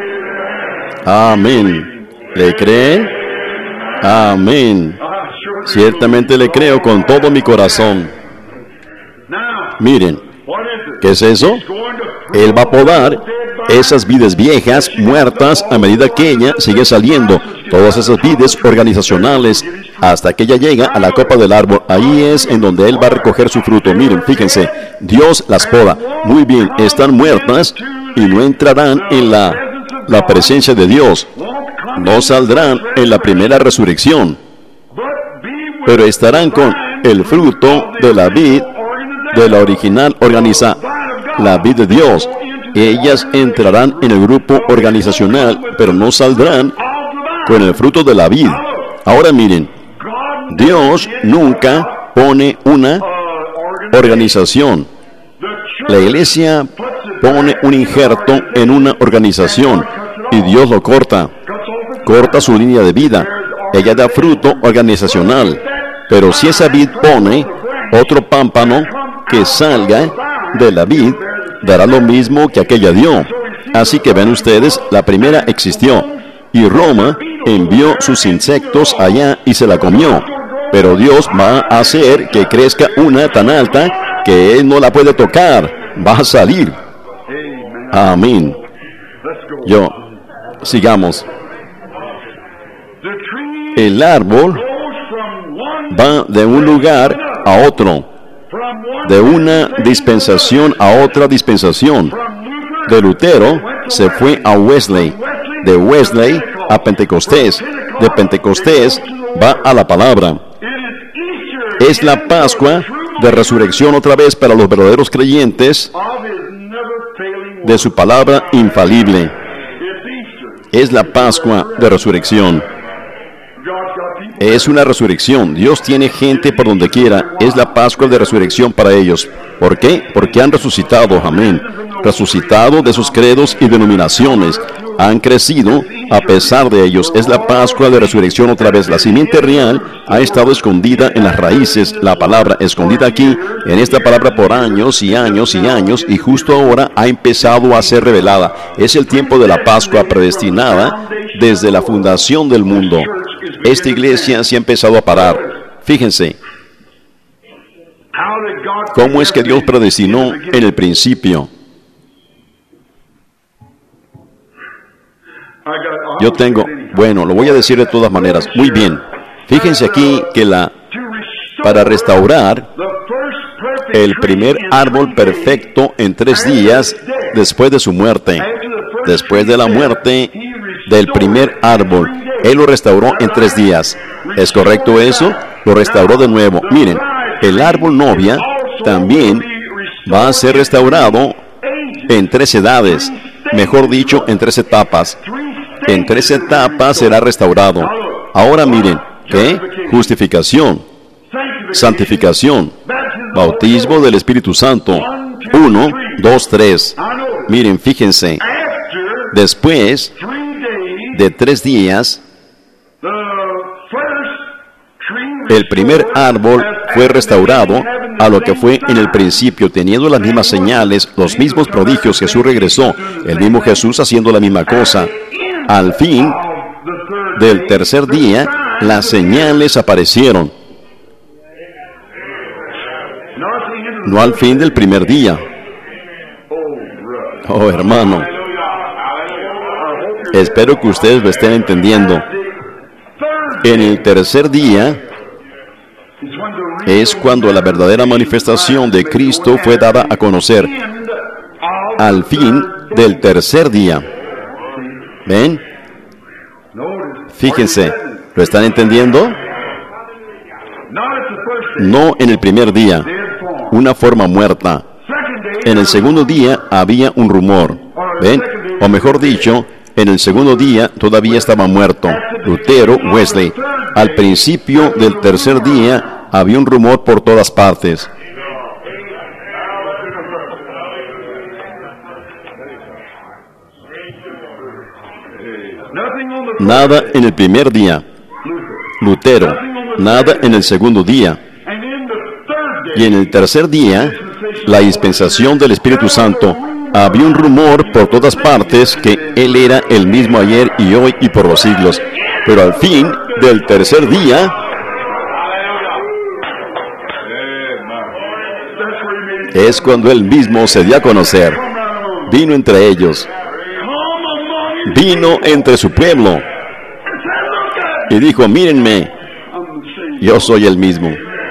Amén. ¿Le creen? Amén. Ciertamente le creo con todo mi corazón. Miren, ¿qué es eso? Él va a podar esas vides viejas, muertas, a medida que ella sigue saliendo. Todas esas vides organizacionales, hasta que ella llega a la copa del árbol. Ahí es en donde Él va a recoger su fruto. Miren, fíjense, Dios las poda. Muy bien, están muertas y no entrarán en la, la presencia de Dios. No saldrán en la primera resurrección, pero estarán con el fruto de la vid, de la original organiza, la vid de Dios. Ellas entrarán en el grupo organizacional, pero no saldrán con el fruto de la vid. Ahora miren, Dios nunca pone una organización. La iglesia pone un injerto en una organización y Dios lo corta. Corta su línea de vida. Ella da fruto organizacional. Pero si esa vid pone otro pámpano que salga de la vid, dará lo mismo que aquella dio. Así que ven ustedes, la primera existió. Y Roma envió sus insectos allá y se la comió. Pero Dios va a hacer que crezca una tan alta que Él no la puede tocar. Va a salir. Amén. Yo, sigamos. El árbol va de un lugar a otro, de una dispensación a otra dispensación, De Lutero se fue a Wesley, de Wesley a Pentecostés, de Pentecostés va a la palabra. Es la Pascua de resurrección otra vez para los verdaderos creyentes de su palabra infalible. Es la Pascua de resurrección. Es una resurrección. Dios tiene gente por donde quiera. Es la Pascua de resurrección para ellos. ¿Por qué? Porque han resucitado, amén. Resucitado de sus credos y denominaciones. Han crecido a pesar de ellos. Es la Pascua de resurrección otra vez. La simiente real ha estado escondida en las raíces. La palabra escondida aquí, en esta palabra por años y años y años, y justo ahora ha empezado a ser revelada. Es el tiempo de la Pascua predestinada desde la fundación del mundo. Esta iglesia se ha empezado a parar. Fíjense, ¿cómo es que Dios predestinó en el principio? Yo tengo, bueno, lo voy a decir de todas maneras. Muy bien. Fíjense aquí que la, para restaurar el primer árbol perfecto en tres días después de su muerte, después de la muerte del primer árbol, Él lo restauró en tres días. ¿Es correcto eso? Lo restauró de nuevo. Miren, el árbol novia también va a ser restaurado en tres edades, mejor dicho, en tres etapas. En tres etapas será restaurado. Ahora miren, ¿qué? Justificación, santificación, bautismo del Espíritu Santo. Uno, dos, tres. Miren, fíjense. Después de tres días, el primer árbol fue restaurado a lo que fue en el principio, teniendo las mismas señales, los mismos prodigios. Jesús regresó, el mismo Jesús haciendo la misma cosa. Al fin del tercer día, las señales aparecieron. No al fin del primer día. Oh, hermano. Espero que ustedes lo estén entendiendo. En el tercer día es cuando la verdadera manifestación de Cristo fue dada a conocer. Al fin del tercer día. ¿Ven? Fíjense, ¿lo están entendiendo? No en el primer día, una forma muerta. En el segundo día había un rumor. ¿Ven? O mejor dicho, en el segundo día todavía estaba muerto. Lutero, Wesley. Al principio del tercer día había un rumor por todas partes. Nada en el primer día. Lutero. Nada en el segundo día. Y en el tercer día, la dispensación del Espíritu Santo. Había un rumor por todas partes que Él era el mismo ayer y hoy y por los siglos. Pero al fin del tercer día, es cuando Él mismo se dio a conocer. Vino entre ellos. Vino entre su pueblo. Y dijo, mírenme, yo soy el mismo.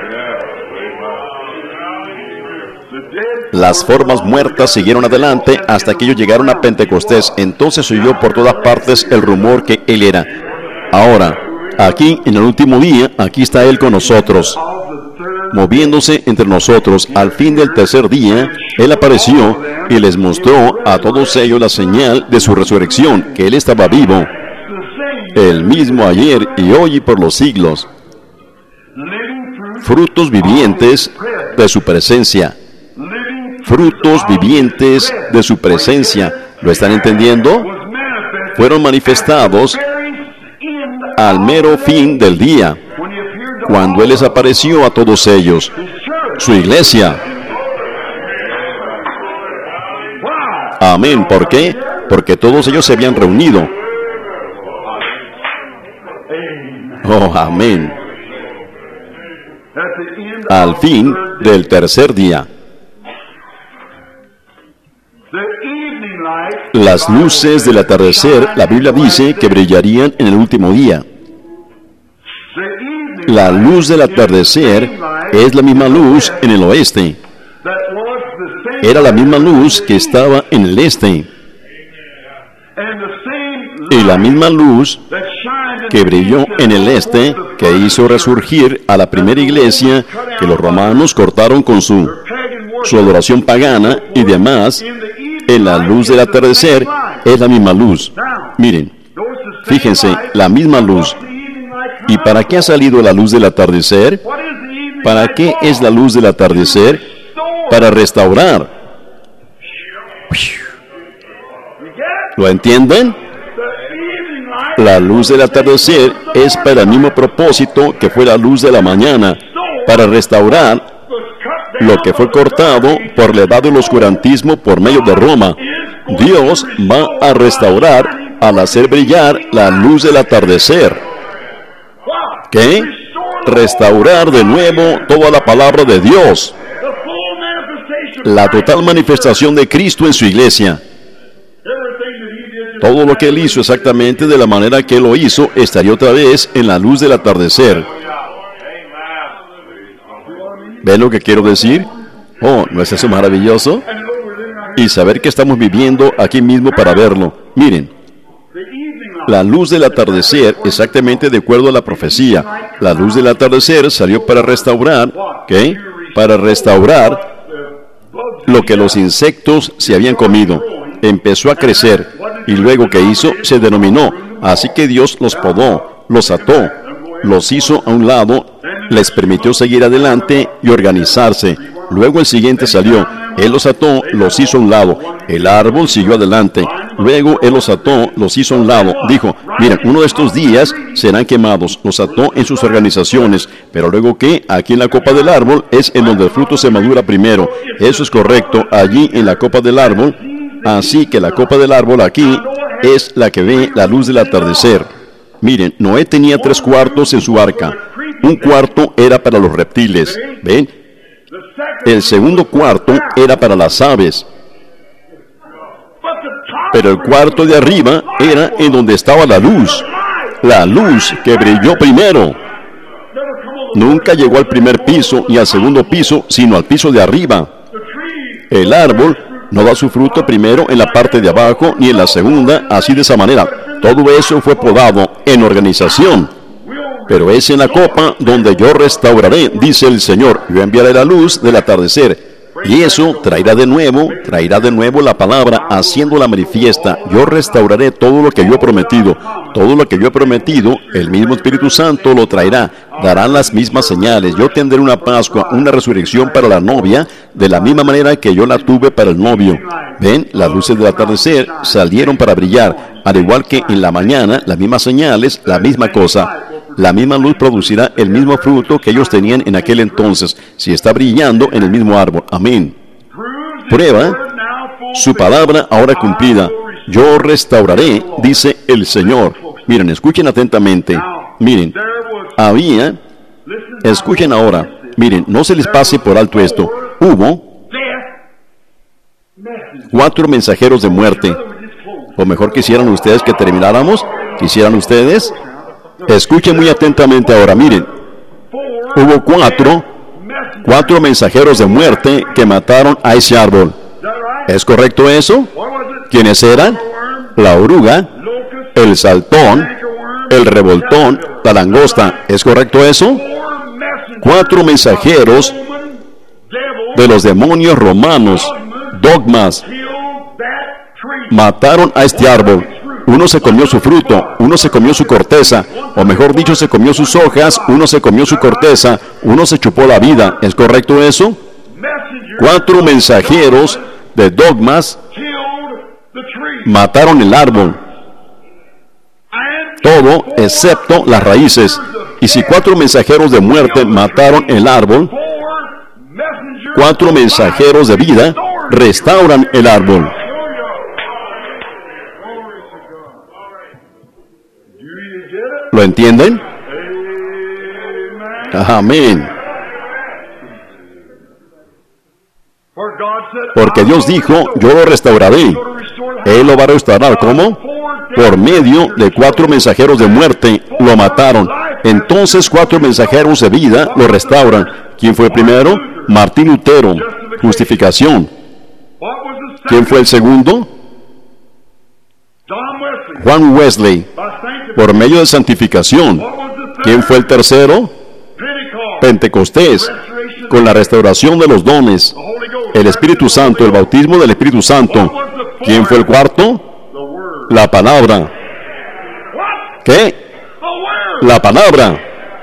Las formas muertas siguieron adelante hasta que ellos llegaron a Pentecostés. Entonces oyó por todas partes el rumor que Él era. Ahora, aquí en el último día, aquí está Él con nosotros, moviéndose entre nosotros. Al fin del tercer día, Él apareció y les mostró a todos ellos la señal de su resurrección, que Él estaba vivo, el mismo ayer y hoy y por los siglos. Frutos vivientes de su presencia. Frutos vivientes de su presencia. ¿Lo están entendiendo? Fueron manifestados al mero fin del día, cuando Él les apareció a todos ellos, su iglesia. Amén. ¿Por qué? Porque todos ellos se habían reunido. Oh, amén. Al fin del tercer día. Las luces del atardecer, la Biblia dice que brillarían en el último día. La luz del atardecer es la misma luz en el oeste. Era la misma luz que estaba en el este. Y la misma luz que brilló en el este, que hizo resurgir a la primera iglesia que los romanos cortaron con su, su adoración pagana y demás, en la luz del atardecer, es la misma luz. Miren, fíjense, la misma luz. ¿Y para qué ha salido la luz del atardecer? ¿Para qué es la luz del atardecer? Para restaurar. ¿Lo entienden? La luz del atardecer es para el mismo propósito que fue la luz de la mañana, para restaurar lo que fue cortado por la edad del oscurantismo por medio de Roma. Dios va a restaurar al hacer brillar la luz del atardecer. ¿Qué? Restaurar de nuevo toda la palabra de Dios. La total manifestación de Cristo en su iglesia. Todo lo que Él hizo exactamente de la manera que Él lo hizo, estaría otra vez en la luz del atardecer. ¿Ven lo que quiero decir? Oh, ¿no es eso maravilloso? Y saber que estamos viviendo aquí mismo para verlo. Miren, la luz del atardecer, exactamente de acuerdo a la profecía, la luz del atardecer salió para restaurar, ¿qué? Para restaurar lo que los insectos se habían comido. Empezó a crecer, y luego que hizo, se denominó. Así que Dios los podó, los ató, los hizo a un lado, les permitió seguir adelante y organizarse. Luego el siguiente salió, Él los ató, los hizo a un lado. El árbol siguió adelante. Luego Él los ató, los hizo a un lado. Dijo, miren, uno de estos días serán quemados. Los ató en sus organizaciones. Pero luego que aquí en la copa del árbol es en donde el fruto se madura primero. Eso es correcto, allí en la copa del árbol. Así que la copa del árbol aquí es la que ve la luz del atardecer. Miren, Noé tenía tres cuartos en su arca. Un cuarto era para los reptiles. ¿Ven? El segundo cuarto era para las aves. Pero el cuarto de arriba era en donde estaba la luz. La luz que brilló primero. Nunca llegó al primer piso ni al segundo piso, sino al piso de arriba. El árbol no da su fruto primero en la parte de abajo ni en la segunda, así de esa manera. Todo eso fue podado en organización. Pero es en la copa donde yo restauraré, dice el Señor. Yo enviaré la luz del atardecer. Y eso traerá de nuevo, traerá de nuevo la palabra, haciéndola manifiesta. Yo restauraré todo lo que yo he prometido. Todo lo que yo he prometido, el mismo Espíritu Santo lo traerá. Darán las mismas señales. Yo tendré una Pascua, una resurrección para la novia, de la misma manera que yo la tuve para el novio. ¿Ven? Las luces del atardecer salieron para brillar. Al igual que en la mañana, las mismas señales, la misma cosa. La misma luz producirá el mismo fruto que ellos tenían en aquel entonces, si está brillando en el mismo árbol. Amén. Prueba su palabra ahora cumplida. Yo restauraré, dice el Señor. Miren, escuchen atentamente. Miren, había, escuchen ahora. Miren, no se les pase por alto esto. Hubo cuatro mensajeros de muerte. O mejor quisieran ustedes que termináramos. Quisieran ustedes. Escuchen muy atentamente ahora, miren. Hubo cuatro, cuatro mensajeros de muerte que mataron a ese árbol. ¿Es correcto eso? ¿Quiénes eran? La oruga, el saltón, el revoltón, la langosta. ¿Es correcto eso? Cuatro mensajeros de los demonios romanos, dogmas, mataron a este árbol. Uno se comió su fruto, uno se comió su corteza, o mejor dicho, se comió sus hojas, uno se comió su corteza, uno se chupó la vida. ¿Es correcto eso? Cuatro mensajeros de dogmas mataron el árbol. Todo excepto las raíces. Y si cuatro mensajeros de muerte mataron el árbol, cuatro mensajeros de vida restauran el árbol. ¿Lo entienden? Amén. Porque Dios dijo, yo lo restauraré. Él lo va a restaurar. ¿Cómo? Por medio de cuatro mensajeros de muerte lo mataron. Entonces cuatro mensajeros de vida lo restauran. ¿Quién fue primero? Martín Lutero. Justificación. ¿Quién fue el segundo? Juan Wesley, por medio de santificación. ¿Quién fue el tercero? Pentecostés, con la restauración de los dones, el Espíritu Santo, el bautismo del Espíritu Santo. ¿Quién fue el cuarto? La palabra. ¿Qué? La palabra.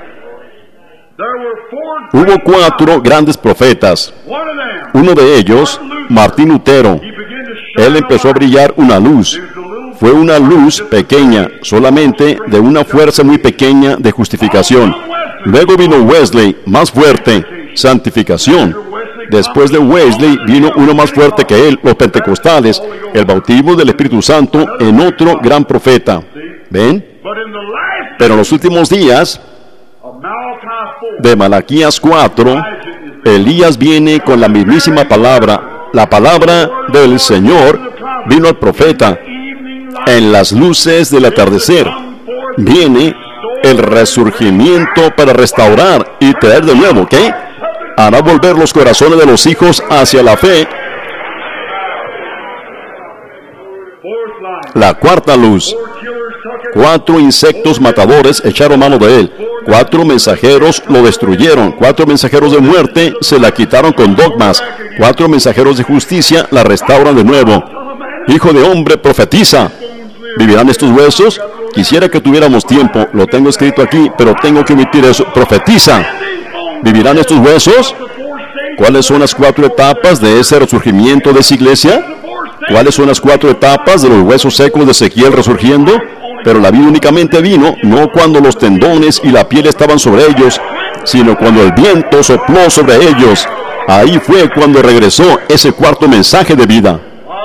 Hubo cuatro grandes profetas. Uno de ellos, Martín Lutero. Él empezó a brillar una luz. Fue una luz pequeña, solamente de una fuerza muy pequeña de justificación. Luego vino Wesley, más fuerte, santificación. Después de Wesley vino uno más fuerte que él, los pentecostales, el bautismo del Espíritu Santo en otro gran profeta. ¿Ven? Pero en los últimos días de Malaquías cuatro, Elías viene con la mismísima palabra. La palabra del Señor vino al profeta en las luces del atardecer. Viene el resurgimiento para restaurar y traer de nuevo, ¿qué? Hará volver los corazones de los hijos hacia la fe. La cuarta luz. Cuatro insectos matadores echaron mano de él. Cuatro mensajeros lo destruyeron. Cuatro mensajeros de muerte se la quitaron con dogmas. Cuatro mensajeros de justicia la restauran de nuevo. Hijo de hombre, profetiza. ¿Vivirán estos huesos? Quisiera que tuviéramos tiempo. Lo tengo escrito aquí, pero tengo que omitir eso. Profetiza. ¿Vivirán estos huesos? ¿Cuáles son las cuatro etapas de ese resurgimiento de esa iglesia? ¿Cuáles son las cuatro etapas de los huesos secos de Ezequiel resurgiendo? Pero la vida únicamente vino, no cuando los tendones y la piel estaban sobre ellos, sino cuando el viento sopló sobre ellos. Ahí fue cuando regresó ese cuarto mensaje de vida.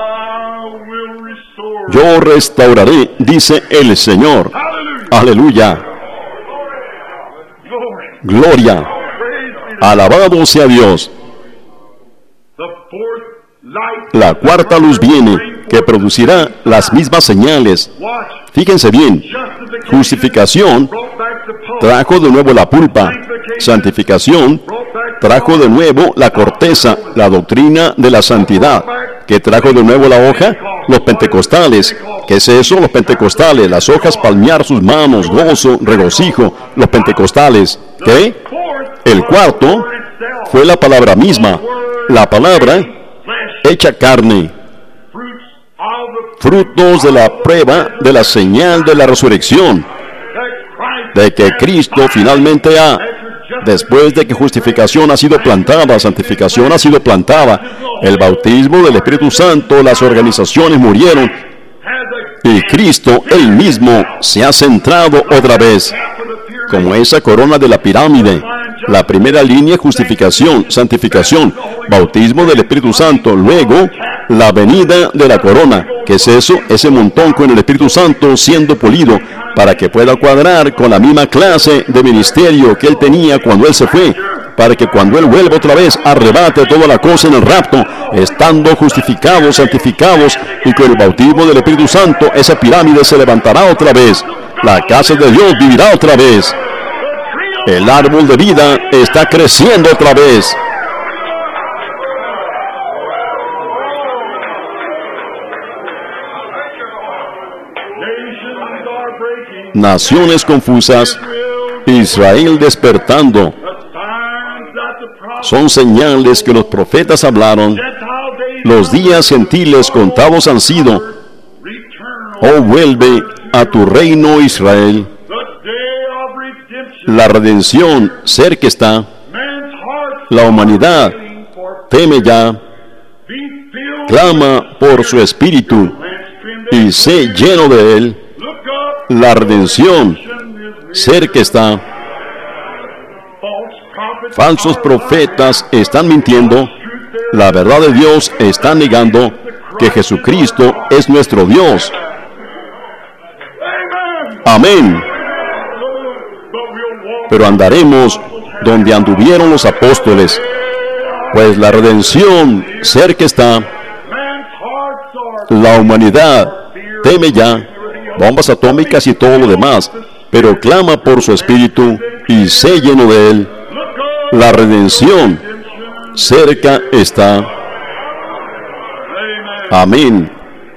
Yo restauraré, dice el Señor. Aleluya. Gloria. Alabado sea Dios. La cuarta luz viene, que producirá las mismas señales. Fíjense bien. Justificación trajo de nuevo la pulpa. Santificación trajo de nuevo la corteza, la doctrina de la santidad. ¿Qué trajo de nuevo la hoja? Los pentecostales. ¿Qué es eso? Los pentecostales. Las hojas palmear sus manos, gozo, regocijo. Los pentecostales. ¿Qué? El cuarto fue la palabra misma. La palabra hecha carne. Frutos de la prueba de la señal de la resurrección. De que Cristo finalmente ha, después de que justificación ha sido plantada, santificación ha sido plantada, el bautismo del Espíritu Santo, las organizaciones murieron, y Cristo Él mismo se ha centrado otra vez, como esa corona de la pirámide. La primera línea, justificación, santificación, bautismo del Espíritu Santo, luego la venida de la corona. ¿Qué es eso? Ese montón con el Espíritu Santo siendo pulido, para que pueda cuadrar con la misma clase de ministerio que Él tenía cuando Él se fue, para que cuando Él vuelva otra vez, arrebate toda la cosa en el rapto, estando justificados, santificados, y con el bautismo del Espíritu Santo, esa pirámide se levantará otra vez. La casa de Dios vivirá otra vez. El árbol de vida está creciendo otra vez. Naciones confusas, Israel despertando. Son señales que los profetas hablaron. Los días gentiles contados han sido. Oh, vuelve a tu reino, Israel. La redención cerca está. La humanidad teme ya. Clama por su espíritu y sé lleno de él. La redención cerca está. Falsos profetas están mintiendo. La verdad de Dios está negando que Jesucristo es nuestro Dios. Amén. Pero andaremos donde anduvieron los apóstoles, pues la redención cerca está. La humanidad teme ya, bombas atómicas y todo lo demás, pero clama por su espíritu y sé lleno de él. La redención cerca está. Amén.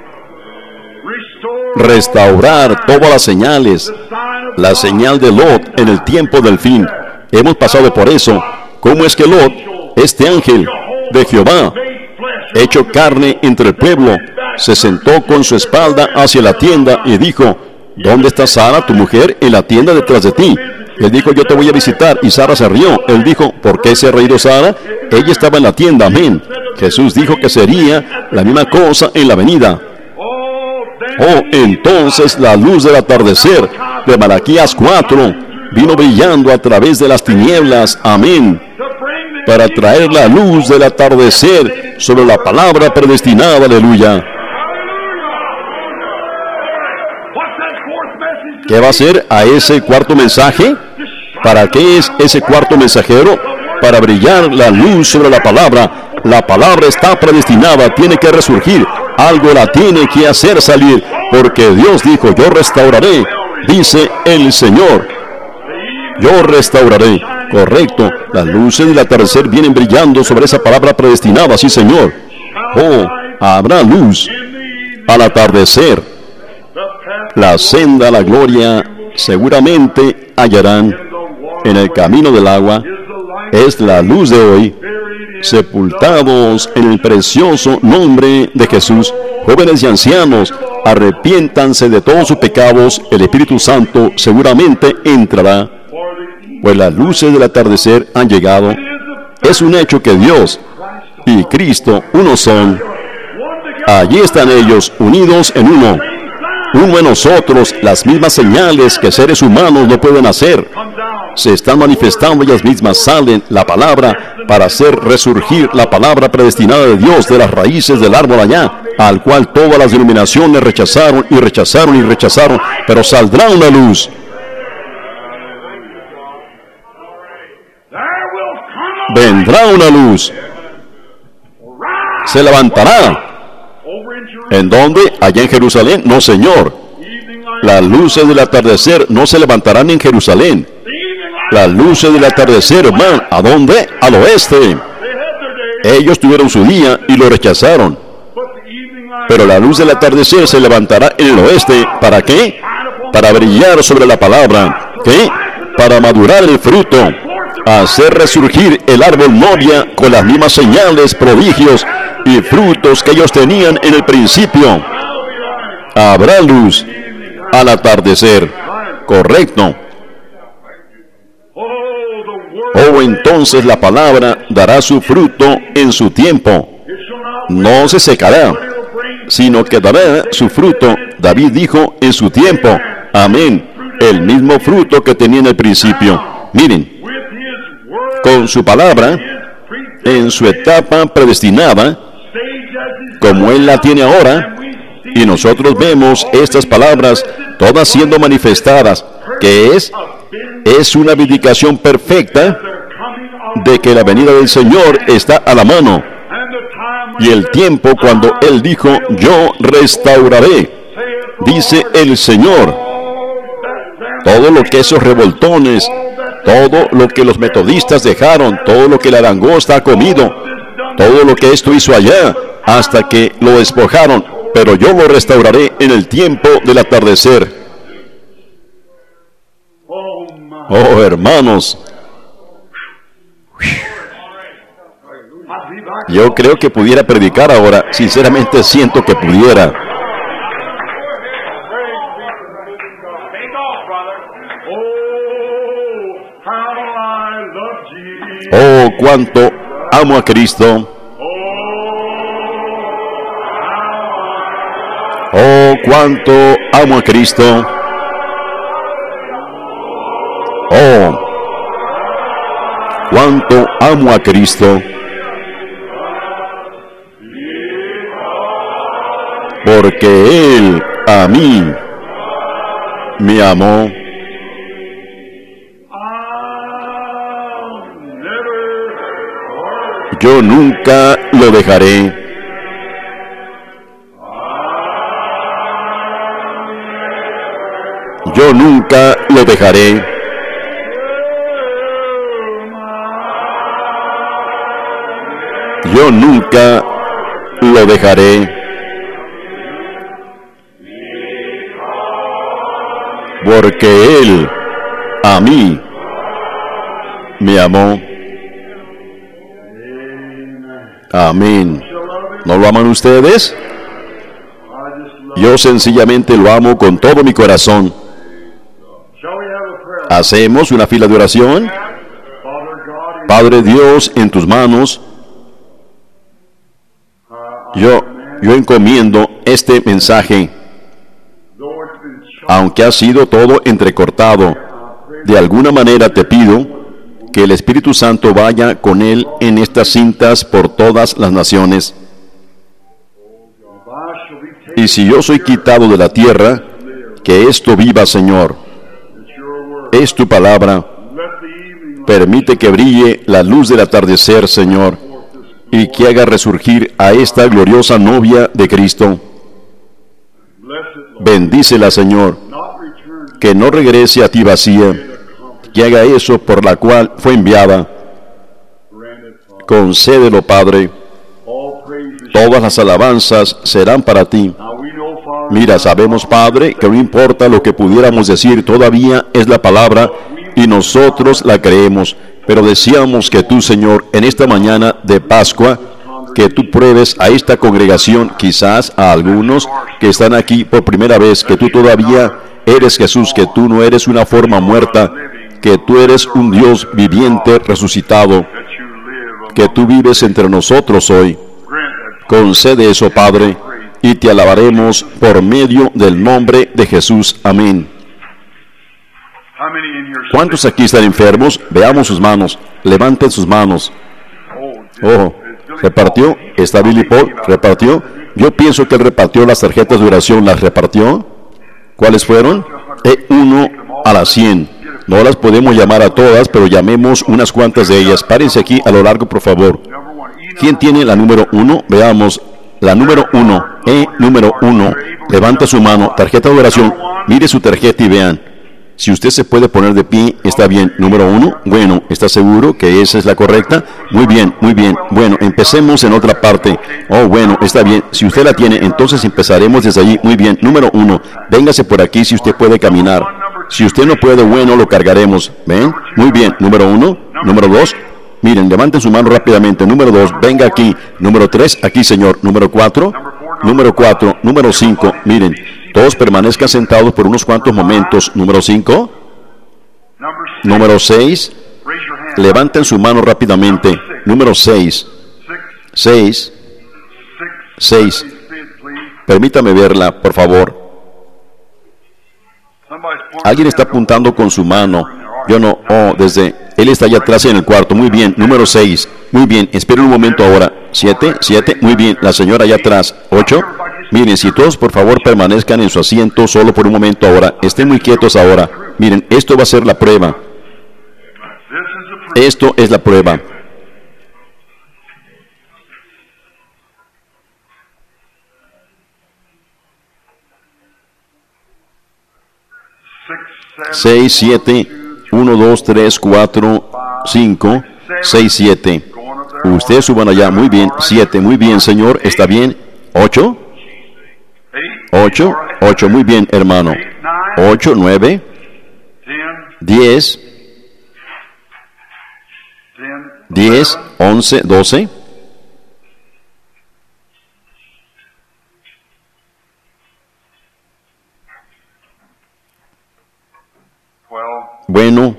Restaurar todas las señales, la señal de Lot en el tiempo del fin. Hemos pasado por eso. ¿Cómo es que Lot, este ángel de Jehová, hecho carne entre el pueblo, se sentó con su espalda hacia la tienda y dijo: ¿dónde está Sara, tu mujer, en la tienda detrás de ti? Él dijo: yo te voy a visitar. Y Sara se rió. Él dijo: ¿por qué se ha reído Sara? Ella estaba en la tienda. Amén. Jesús dijo que sería la misma cosa en la venida. Oh, entonces la luz del atardecer de Malaquías cuatro vino brillando a través de las tinieblas. Amén. Para traer la luz del atardecer sobre la palabra predestinada. Aleluya. ¿Qué va a hacer a ese cuarto mensaje? ¿Para qué es ese cuarto mensajero? Para brillar la luz sobre la palabra. La palabra está predestinada, tiene que resurgir. Algo la tiene que hacer salir, porque Dios dijo: yo restauraré, dice el Señor. Yo restauraré. Correcto. Las luces del atardecer vienen brillando sobre esa palabra predestinada. Sí, Señor. Oh, habrá luz al atardecer. La senda a la gloria seguramente hallarán en el camino del agua. Es la luz de hoy. Sepultados en el precioso nombre de Jesús. Jóvenes y ancianos, arrepiéntanse de todos sus pecados. El Espíritu Santo seguramente entrará, pues las luces del atardecer han llegado. Es un hecho que Dios y Cristo uno son. Allí están ellos, unidos en uno. Uno en nosotros, las mismas señales que seres humanos no pueden hacer. Se están manifestando ellas mismas, salen la palabra para hacer resurgir la palabra predestinada de Dios de las raíces del árbol allá, al cual todas las denominaciones rechazaron y rechazaron y rechazaron, pero saldrá una luz. Vendrá una luz. Se levantará. ¿En dónde? Allá en Jerusalén. No, Señor. Las luces del atardecer no se levantarán en Jerusalén. Las luces del atardecer van, ¿a dónde? Al oeste. Ellos tuvieron su día y lo rechazaron. Pero la luz del atardecer se levantará en el oeste. ¿Para qué? Para brillar sobre la palabra. ¿Qué? Para madurar el fruto. Hacer resurgir el árbol novia con las mismas señales, prodigios y frutos que ellos tenían en el principio. Habrá luz al atardecer. Correcto. Oh, entonces la palabra dará su fruto en su tiempo. No se secará, sino que dará su fruto. David dijo: en su tiempo. Amén. El mismo fruto que tenía en el principio. Miren, con su palabra, en su etapa predestinada, como Él la tiene ahora, y nosotros vemos estas palabras todas siendo manifestadas, que es, es una vindicación perfecta de que la venida del Señor está a la mano, y el tiempo cuando Él dijo: yo restauraré, dice el Señor. Todo lo que esos revoltones, todo lo que los metodistas dejaron, todo lo que la langosta ha comido, todo lo que esto hizo allá, hasta que lo despojaron, pero yo lo restauraré en el tiempo del atardecer. Oh, hermanos, yo creo que pudiera predicar ahora. Sinceramente siento que pudiera. Oh, cuánto amo a Cristo. Oh, cuánto amo a Cristo. Oh, cuánto amo a Cristo. Porque Él a mí me amó. Yo nunca lo dejaré. Yo nunca lo dejaré. Yo nunca lo dejaré. porque Él a mí me amó. Amén. ¿No lo aman ustedes? Yo sencillamente lo amo con todo mi corazón. Hacemos una fila de oración. Padre Dios, en tus manos, yo, yo encomiendo este mensaje, aunque ha sido todo entrecortado. De alguna manera te pido que el Espíritu Santo vaya con él en estas cintas por todas las naciones. Y si yo soy quitado de la tierra, que esto viva, Señor. Es tu palabra. Permite que brille la luz del atardecer, Señor, y que haga resurgir a esta gloriosa novia de Cristo. Bendícela, Señor, que no regrese a ti vacía, que haga eso por la cual fue enviada. Concédelo, Padre. Todas las alabanzas serán para ti. Mira, sabemos, Padre, que no importa lo que pudiéramos decir, todavía es la palabra y nosotros la creemos. Pero deseamos que tú, Señor, en esta mañana de Pascua, que tú pruebes a esta congregación, quizás a algunos que están aquí por primera vez, que tú todavía eres Jesús, que tú no eres una forma muerta, que tú eres un Dios viviente, resucitado, que tú vives entre nosotros hoy. Concede eso, Padre, y te alabaremos por medio del nombre de Jesús. Amén. ¿Cuántos aquí están enfermos? Veamos sus manos. Levanten sus manos. Oh, ¿repartió? ¿Está Billy Paul? ¿Repartió? Yo pienso que él repartió las tarjetas de oración. ¿Las repartió? ¿Cuáles fueron? E uno a las cien. No las podemos llamar a todas, pero llamemos unas cuantas de ellas. Párense aquí a lo largo, por favor. ¿Quién tiene la número uno? Veamos. La número uno. E número uno. Levanta su mano. Tarjeta de oración. Mire su tarjeta y vean. Si usted se puede poner de pie, está bien. Número uno. Bueno, ¿está seguro que esa es la correcta? Muy bien, muy bien. Bueno, empecemos en otra parte. Oh, bueno, está bien. Si usted la tiene, entonces empezaremos desde allí. Muy bien. Número uno. Véngase por aquí si usted puede caminar. Si usted no puede, bueno, lo cargaremos. ¿Ven? Muy bien. Número uno. Número dos. Miren, levanten su mano rápidamente. Número dos, venga aquí. Número tres, aquí, señor. Número cuatro. Número cuatro. Número cinco. Miren, todos permanezcan sentados por unos cuantos momentos. Número cinco. Número seis. Levanten su mano rápidamente. Número seis. Seis. Seis. Permítame verla, por favor. Alguien está apuntando con su mano. Yo no. Oh, desde... Él está allá atrás en el cuarto. Muy bien. Número seis. Muy bien. Esperen un momento ahora. Siete. Siete. Muy bien. La señora allá atrás. Ocho. Miren, si todos por favor permanezcan en su asiento solo por un momento ahora. Estén muy quietos ahora. Miren, esto va a ser la prueba. Esto es la prueba. Seis, siete, uno, dos, tres, cuatro, cinco, seis, siete. Ustedes suban allá. Muy bien. Siete. Muy bien, señor. ¿Está bien? Ocho. Ocho. Ocho. Muy bien, hermano. Ocho, nueve. Diez. Diez, once, doce. Bueno,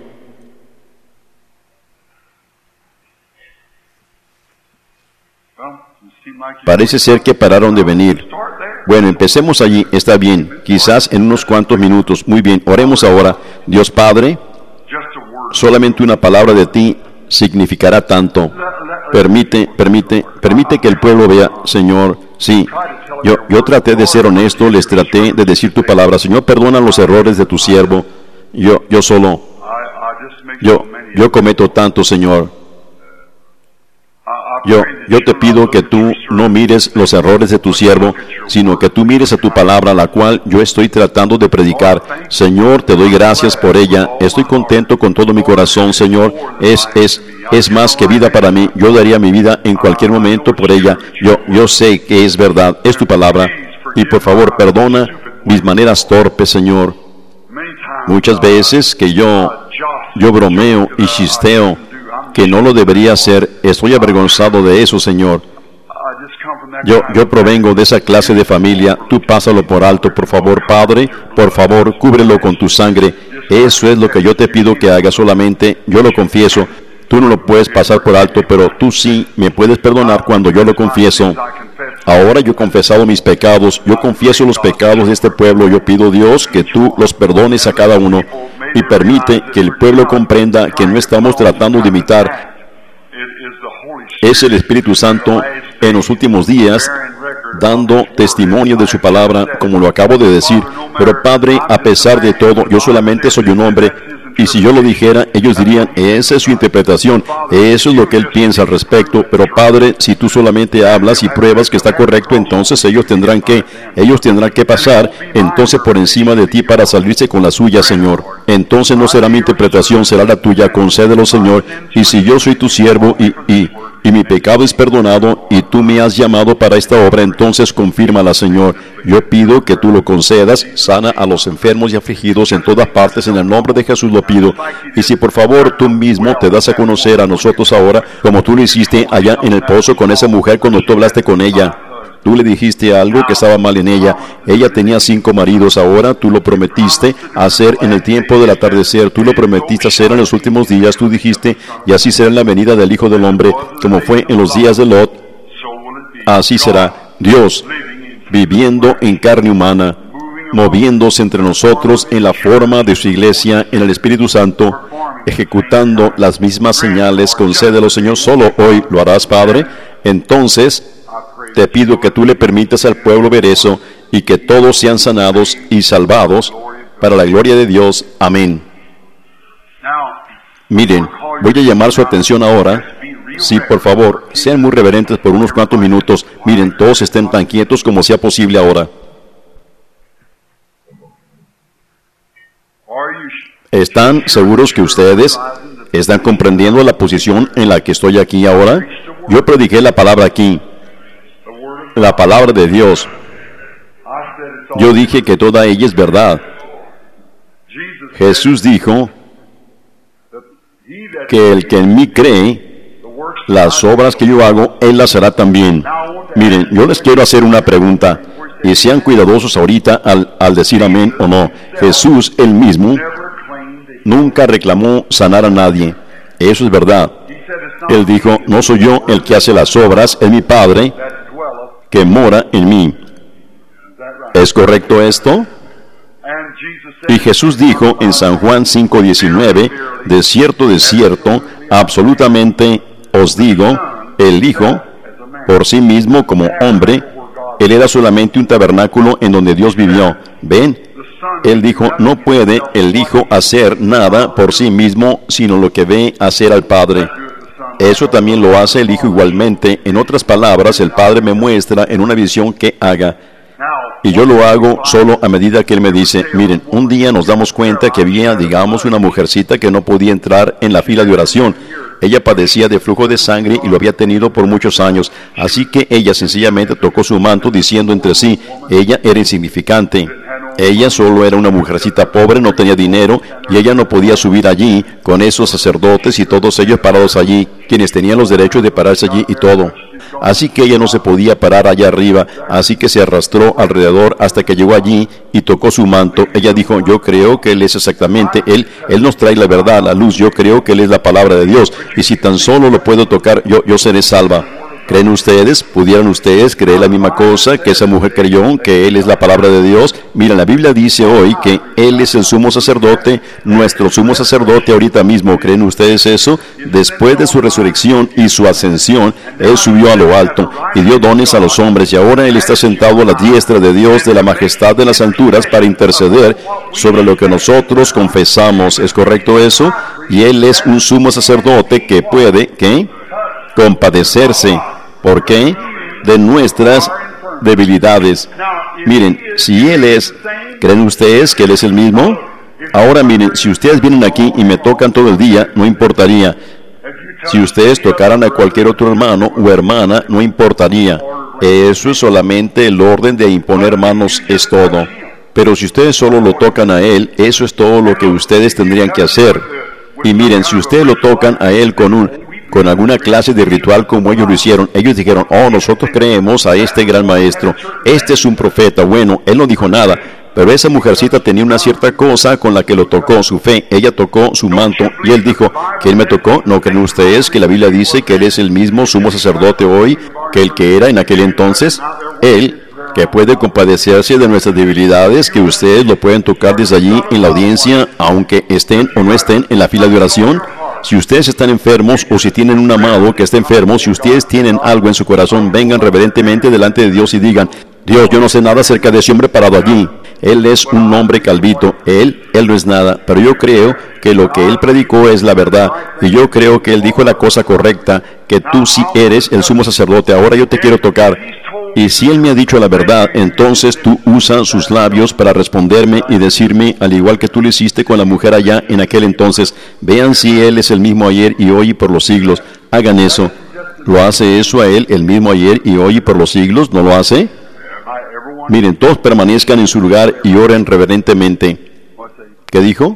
parece ser que pararon de venir. Bueno, empecemos allí. Está bien. Quizás en unos cuantos minutos. Muy bien. Oremos ahora. Dios Padre, solamente una palabra de ti significará tanto. Permite, permite, permite que el pueblo vea, Señor. Sí, yo, yo traté de ser honesto, les traté de decir tu palabra. Señor, perdona los errores de tu siervo. Yo, yo solo, yo, yo cometo tanto, Señor. Yo, yo te pido que tú no mires los errores de tu siervo, sino que tú mires a tu palabra, la cual yo estoy tratando de predicar. Señor, te doy gracias por ella. Estoy contento con todo mi corazón, Señor. Es, es, es más que vida para mí. Yo daría mi vida en cualquier momento por ella. Yo, yo sé que es verdad. Es tu palabra. Y por favor, perdona mis maneras torpes, Señor. Muchas veces que yo, yo bromeo y chisteo que no lo debería hacer, estoy avergonzado de eso, Señor. Yo, yo provengo de esa clase de familia. Tú pásalo por alto, por favor, Padre. Por favor, cúbrelo con tu sangre. Eso es lo que yo te pido que hagas solamente. Yo lo confieso. Tú no lo puedes pasar por alto, pero tú sí me puedes perdonar cuando yo lo confieso. Ahora yo he confesado mis pecados. Yo confieso los pecados de este pueblo. Yo pido, Dios, que tú los perdones a cada uno y permite que el pueblo comprenda que no estamos tratando de imitar. Es el Espíritu Santo en los últimos días dando testimonio de su palabra, como lo acabo de decir. Pero Padre, a pesar de todo, yo solamente soy un hombre, y si yo lo dijera, ellos dirían, esa es su interpretación, eso es lo que él piensa al respecto. Pero Padre, si tú solamente hablas y pruebas que está correcto, entonces ellos tendrán que, ellos tendrán que pasar entonces por encima de ti para salirse con la suya, Señor. Entonces no será mi interpretación, será la tuya. Concédelo, Señor. Y si yo soy tu siervo y, y, y mi pecado es perdonado y tú me has llamado para esta obra, entonces confírmala, Señor. Yo pido que tú lo concedas. Sana a los enfermos y afligidos en todas partes, en el nombre de Jesús lo pido. Y si por favor tú mismo te das a conocer a nosotros ahora, como tú lo hiciste allá en el pozo con esa mujer cuando tú hablaste con ella. Tú le dijiste algo que estaba mal en ella. Ella tenía cinco maridos. Ahora tú lo prometiste hacer en el tiempo del atardecer. Tú lo prometiste hacer en los últimos días. Tú dijiste, y así será en la venida del Hijo del Hombre, como fue en los días de Lot. Así será. Dios, viviendo en carne humana, moviéndose entre nosotros en la forma de su iglesia, en el Espíritu Santo, ejecutando las mismas señales. Concédelo, Señor, solo hoy lo harás, Padre. Entonces te pido que tú le permitas al pueblo ver eso y que todos sean sanados y salvados para la gloria de Dios. Amén. Miren, voy a llamar su atención ahora. Sí, por favor, sean muy reverentes por unos cuantos minutos. Miren, todos estén tan quietos como sea posible ahora. ¿Están seguros que ustedes están comprendiendo la posición en la que estoy aquí ahora? Yo prediqué la palabra aquí, la palabra de Dios. Yo dije que toda ella es verdad. Jesús dijo que el que en mí cree, las obras que yo hago, él las hará también. Miren, yo les quiero hacer una pregunta, y sean cuidadosos ahorita al, al decir amén o no. Jesús, él mismo, nunca reclamó sanar a nadie. Eso es verdad. Él dijo, no soy yo el que hace las obras, es mi Padre que mora en mí. ¿Es correcto esto? Y Jesús dijo en San Juan cinco diecinueve, de cierto, de cierto, absolutamente os digo, el Hijo, por sí mismo como hombre, él era solamente un tabernáculo en donde Dios vivió. ¿Ven? Él dijo, no puede el Hijo hacer nada por sí mismo, sino lo que ve hacer al Padre. Eso también lo hace el Hijo igualmente. En otras palabras, el Padre me muestra en una visión que haga. Y yo lo hago solo a medida que Él me dice. Miren, un día nos damos cuenta que había, digamos, una mujercita que no podía entrar en la fila de oración. Ella padecía de flujo de sangre y lo había tenido por muchos años. Así que ella sencillamente tocó su manto diciendo entre sí, ella era insignificante. Ella solo era una mujercita pobre, no tenía dinero, y ella no podía subir allí con esos sacerdotes y todos ellos parados allí, quienes tenían los derechos de pararse allí y todo. Así que ella no se podía parar allá arriba, así que se arrastró alrededor hasta que llegó allí y tocó su manto. Ella dijo, yo creo que Él es exactamente Él, Él nos trae la verdad, la luz, yo creo que Él es la palabra de Dios, y si tan solo lo puedo tocar, yo, yo seré salva. ¿Creen ustedes? ¿Pudieran ustedes creer la misma cosa que esa mujer creyó, que Él es la palabra de Dios? Mira, la Biblia dice hoy que Él es el sumo sacerdote, nuestro sumo sacerdote ahorita mismo. ¿Creen ustedes eso? Después de su resurrección y su ascensión, Él subió a lo alto y dio dones a los hombres, y ahora Él está sentado a la diestra de Dios de la majestad de las alturas para interceder sobre lo que nosotros confesamos. ¿Es correcto eso? Y Él es un sumo sacerdote que puede, ¿qué? Compadecerse. ¿Por qué? De nuestras debilidades. Miren, si Él es, ¿creen ustedes que Él es el mismo? Ahora miren, si ustedes vienen aquí y me tocan todo el día, no importaría. Si ustedes tocaran a cualquier otro hermano o hermana, no importaría. Eso es solamente el orden de imponer manos, es todo. Pero si ustedes solo lo tocan a Él, eso es todo lo que ustedes tendrían que hacer. Y miren, si ustedes lo tocan a Él con un, con alguna clase de ritual como ellos lo hicieron, ellos dijeron, oh, nosotros creemos a este gran maestro, este es un profeta. Bueno, Él no dijo nada, pero esa mujercita tenía una cierta cosa con la que lo tocó, su fe. Ella tocó su manto y Él dijo, ¿quién me tocó? ¿No creen ustedes que la Biblia dice que Él es el mismo sumo sacerdote hoy que el que era en aquel entonces? Él, que puede compadecerse de nuestras debilidades, que ustedes lo pueden tocar desde allí en la audiencia, aunque estén o no estén en la fila de oración. Si ustedes están enfermos o si tienen un amado que está enfermo, si ustedes tienen algo en su corazón, vengan reverentemente delante de Dios y digan, Dios, yo no sé nada acerca de ese hombre parado allí. Él es un hombre calvito, él, él no es nada, pero yo creo que lo que él predicó es la verdad, y yo creo que él dijo la cosa correcta, que tú sí eres el sumo sacerdote, ahora yo te quiero tocar. Y si él me ha dicho la verdad, entonces tú usas sus labios para responderme y decirme, al igual que tú lo hiciste con la mujer allá en aquel entonces, vean si él es el mismo ayer y hoy y por los siglos. Hagan eso. ¿Lo hace eso a él el mismo ayer y hoy y por los siglos? ¿No lo hace? Miren, todos permanezcan en su lugar y oren reverentemente. ¿Qué dijo?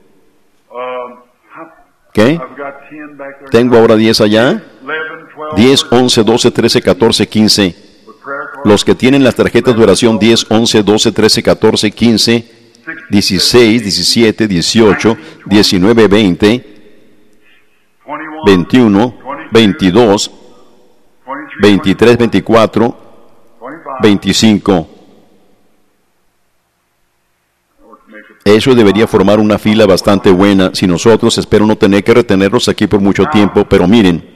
¿Qué? Tengo ahora diez allá. diez, once, doce, trece, catorce, quince. Los que tienen las tarjetas de oración diez, once, doce, trece, catorce, quince, dieciséis, diecisiete, dieciocho, diecinueve, veinte, veintiuno, veintidós, veintitrés, veinticuatro, veinticinco. Eso debería formar una fila bastante buena. Si nosotros, espero no tener que retenerlos aquí por mucho tiempo, pero miren.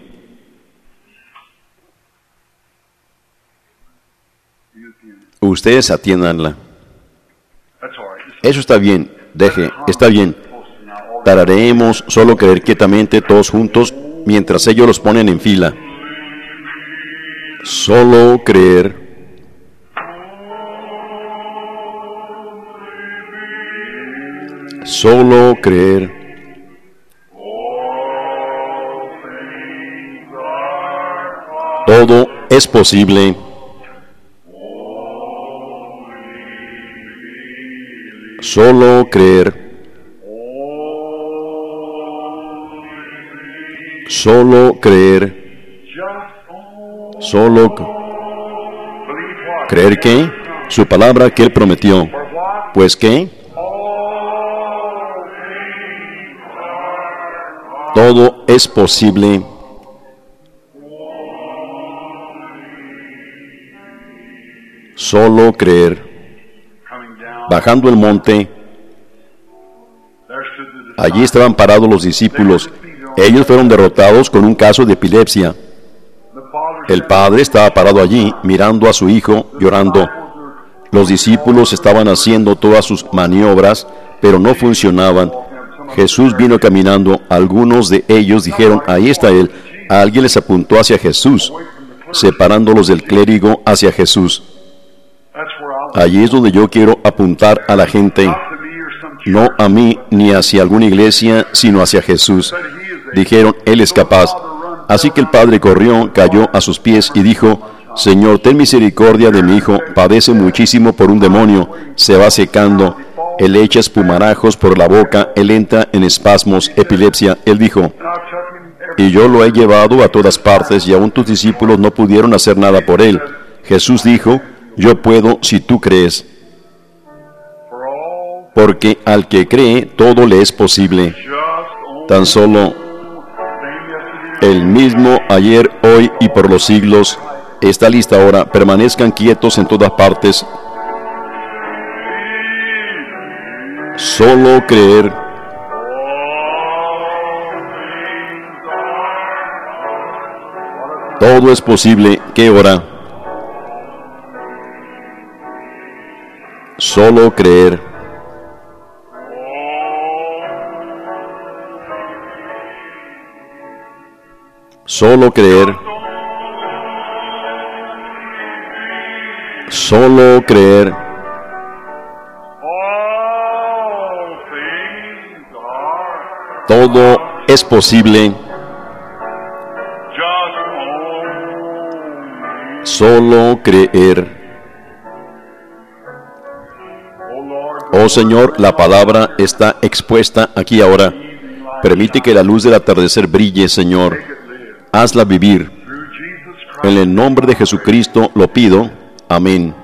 Ustedes atiéndanla. Eso está bien, deje, está bien. Tarareemos solo creer quietamente todos juntos mientras ellos los ponen en fila. Solo creer. Solo creer. Todo es posible. Solo creer. Solo creer. Solo creer que su palabra que Él prometió. Pues que todo es posible. Solo creer. Bajando el monte, allí estaban parados los discípulos. Ellos fueron derrotados con un caso de epilepsia. El padre estaba parado allí, mirando a su hijo, llorando. Los discípulos estaban haciendo todas sus maniobras, pero no funcionaban. Jesús vino caminando. Algunos de ellos dijeron, ahí está Él. Alguien les apuntó hacia Jesús, separándolos del clérigo hacia Jesús. Allí es donde yo quiero apuntar a la gente, no a mí ni hacia alguna iglesia, sino hacia Jesús. Dijeron, Él es capaz. Así que el padre corrió, cayó a sus pies y dijo, Señor, ten misericordia de mi hijo, padece muchísimo por un demonio, se va secando, él echa espumarajos por la boca, él entra en espasmos, epilepsia. Él dijo, y yo lo he llevado a todas partes y aún tus discípulos no pudieron hacer nada por él. Jesús dijo, yo puedo si tú crees, porque al que cree todo le es posible. Tan solo el mismo ayer, hoy y por los siglos está lista ahora. Permanezcan quietos en todas partes. Solo creer. Todo es posible. ¿Qué hora? Solo creer. Solo creer. Solo creer. Todo es posible. Solo creer. Oh Señor, la palabra está expuesta aquí ahora. Permite que la luz del atardecer brille, Señor. Hazla vivir. En el nombre de Jesucristo lo pido. Amén.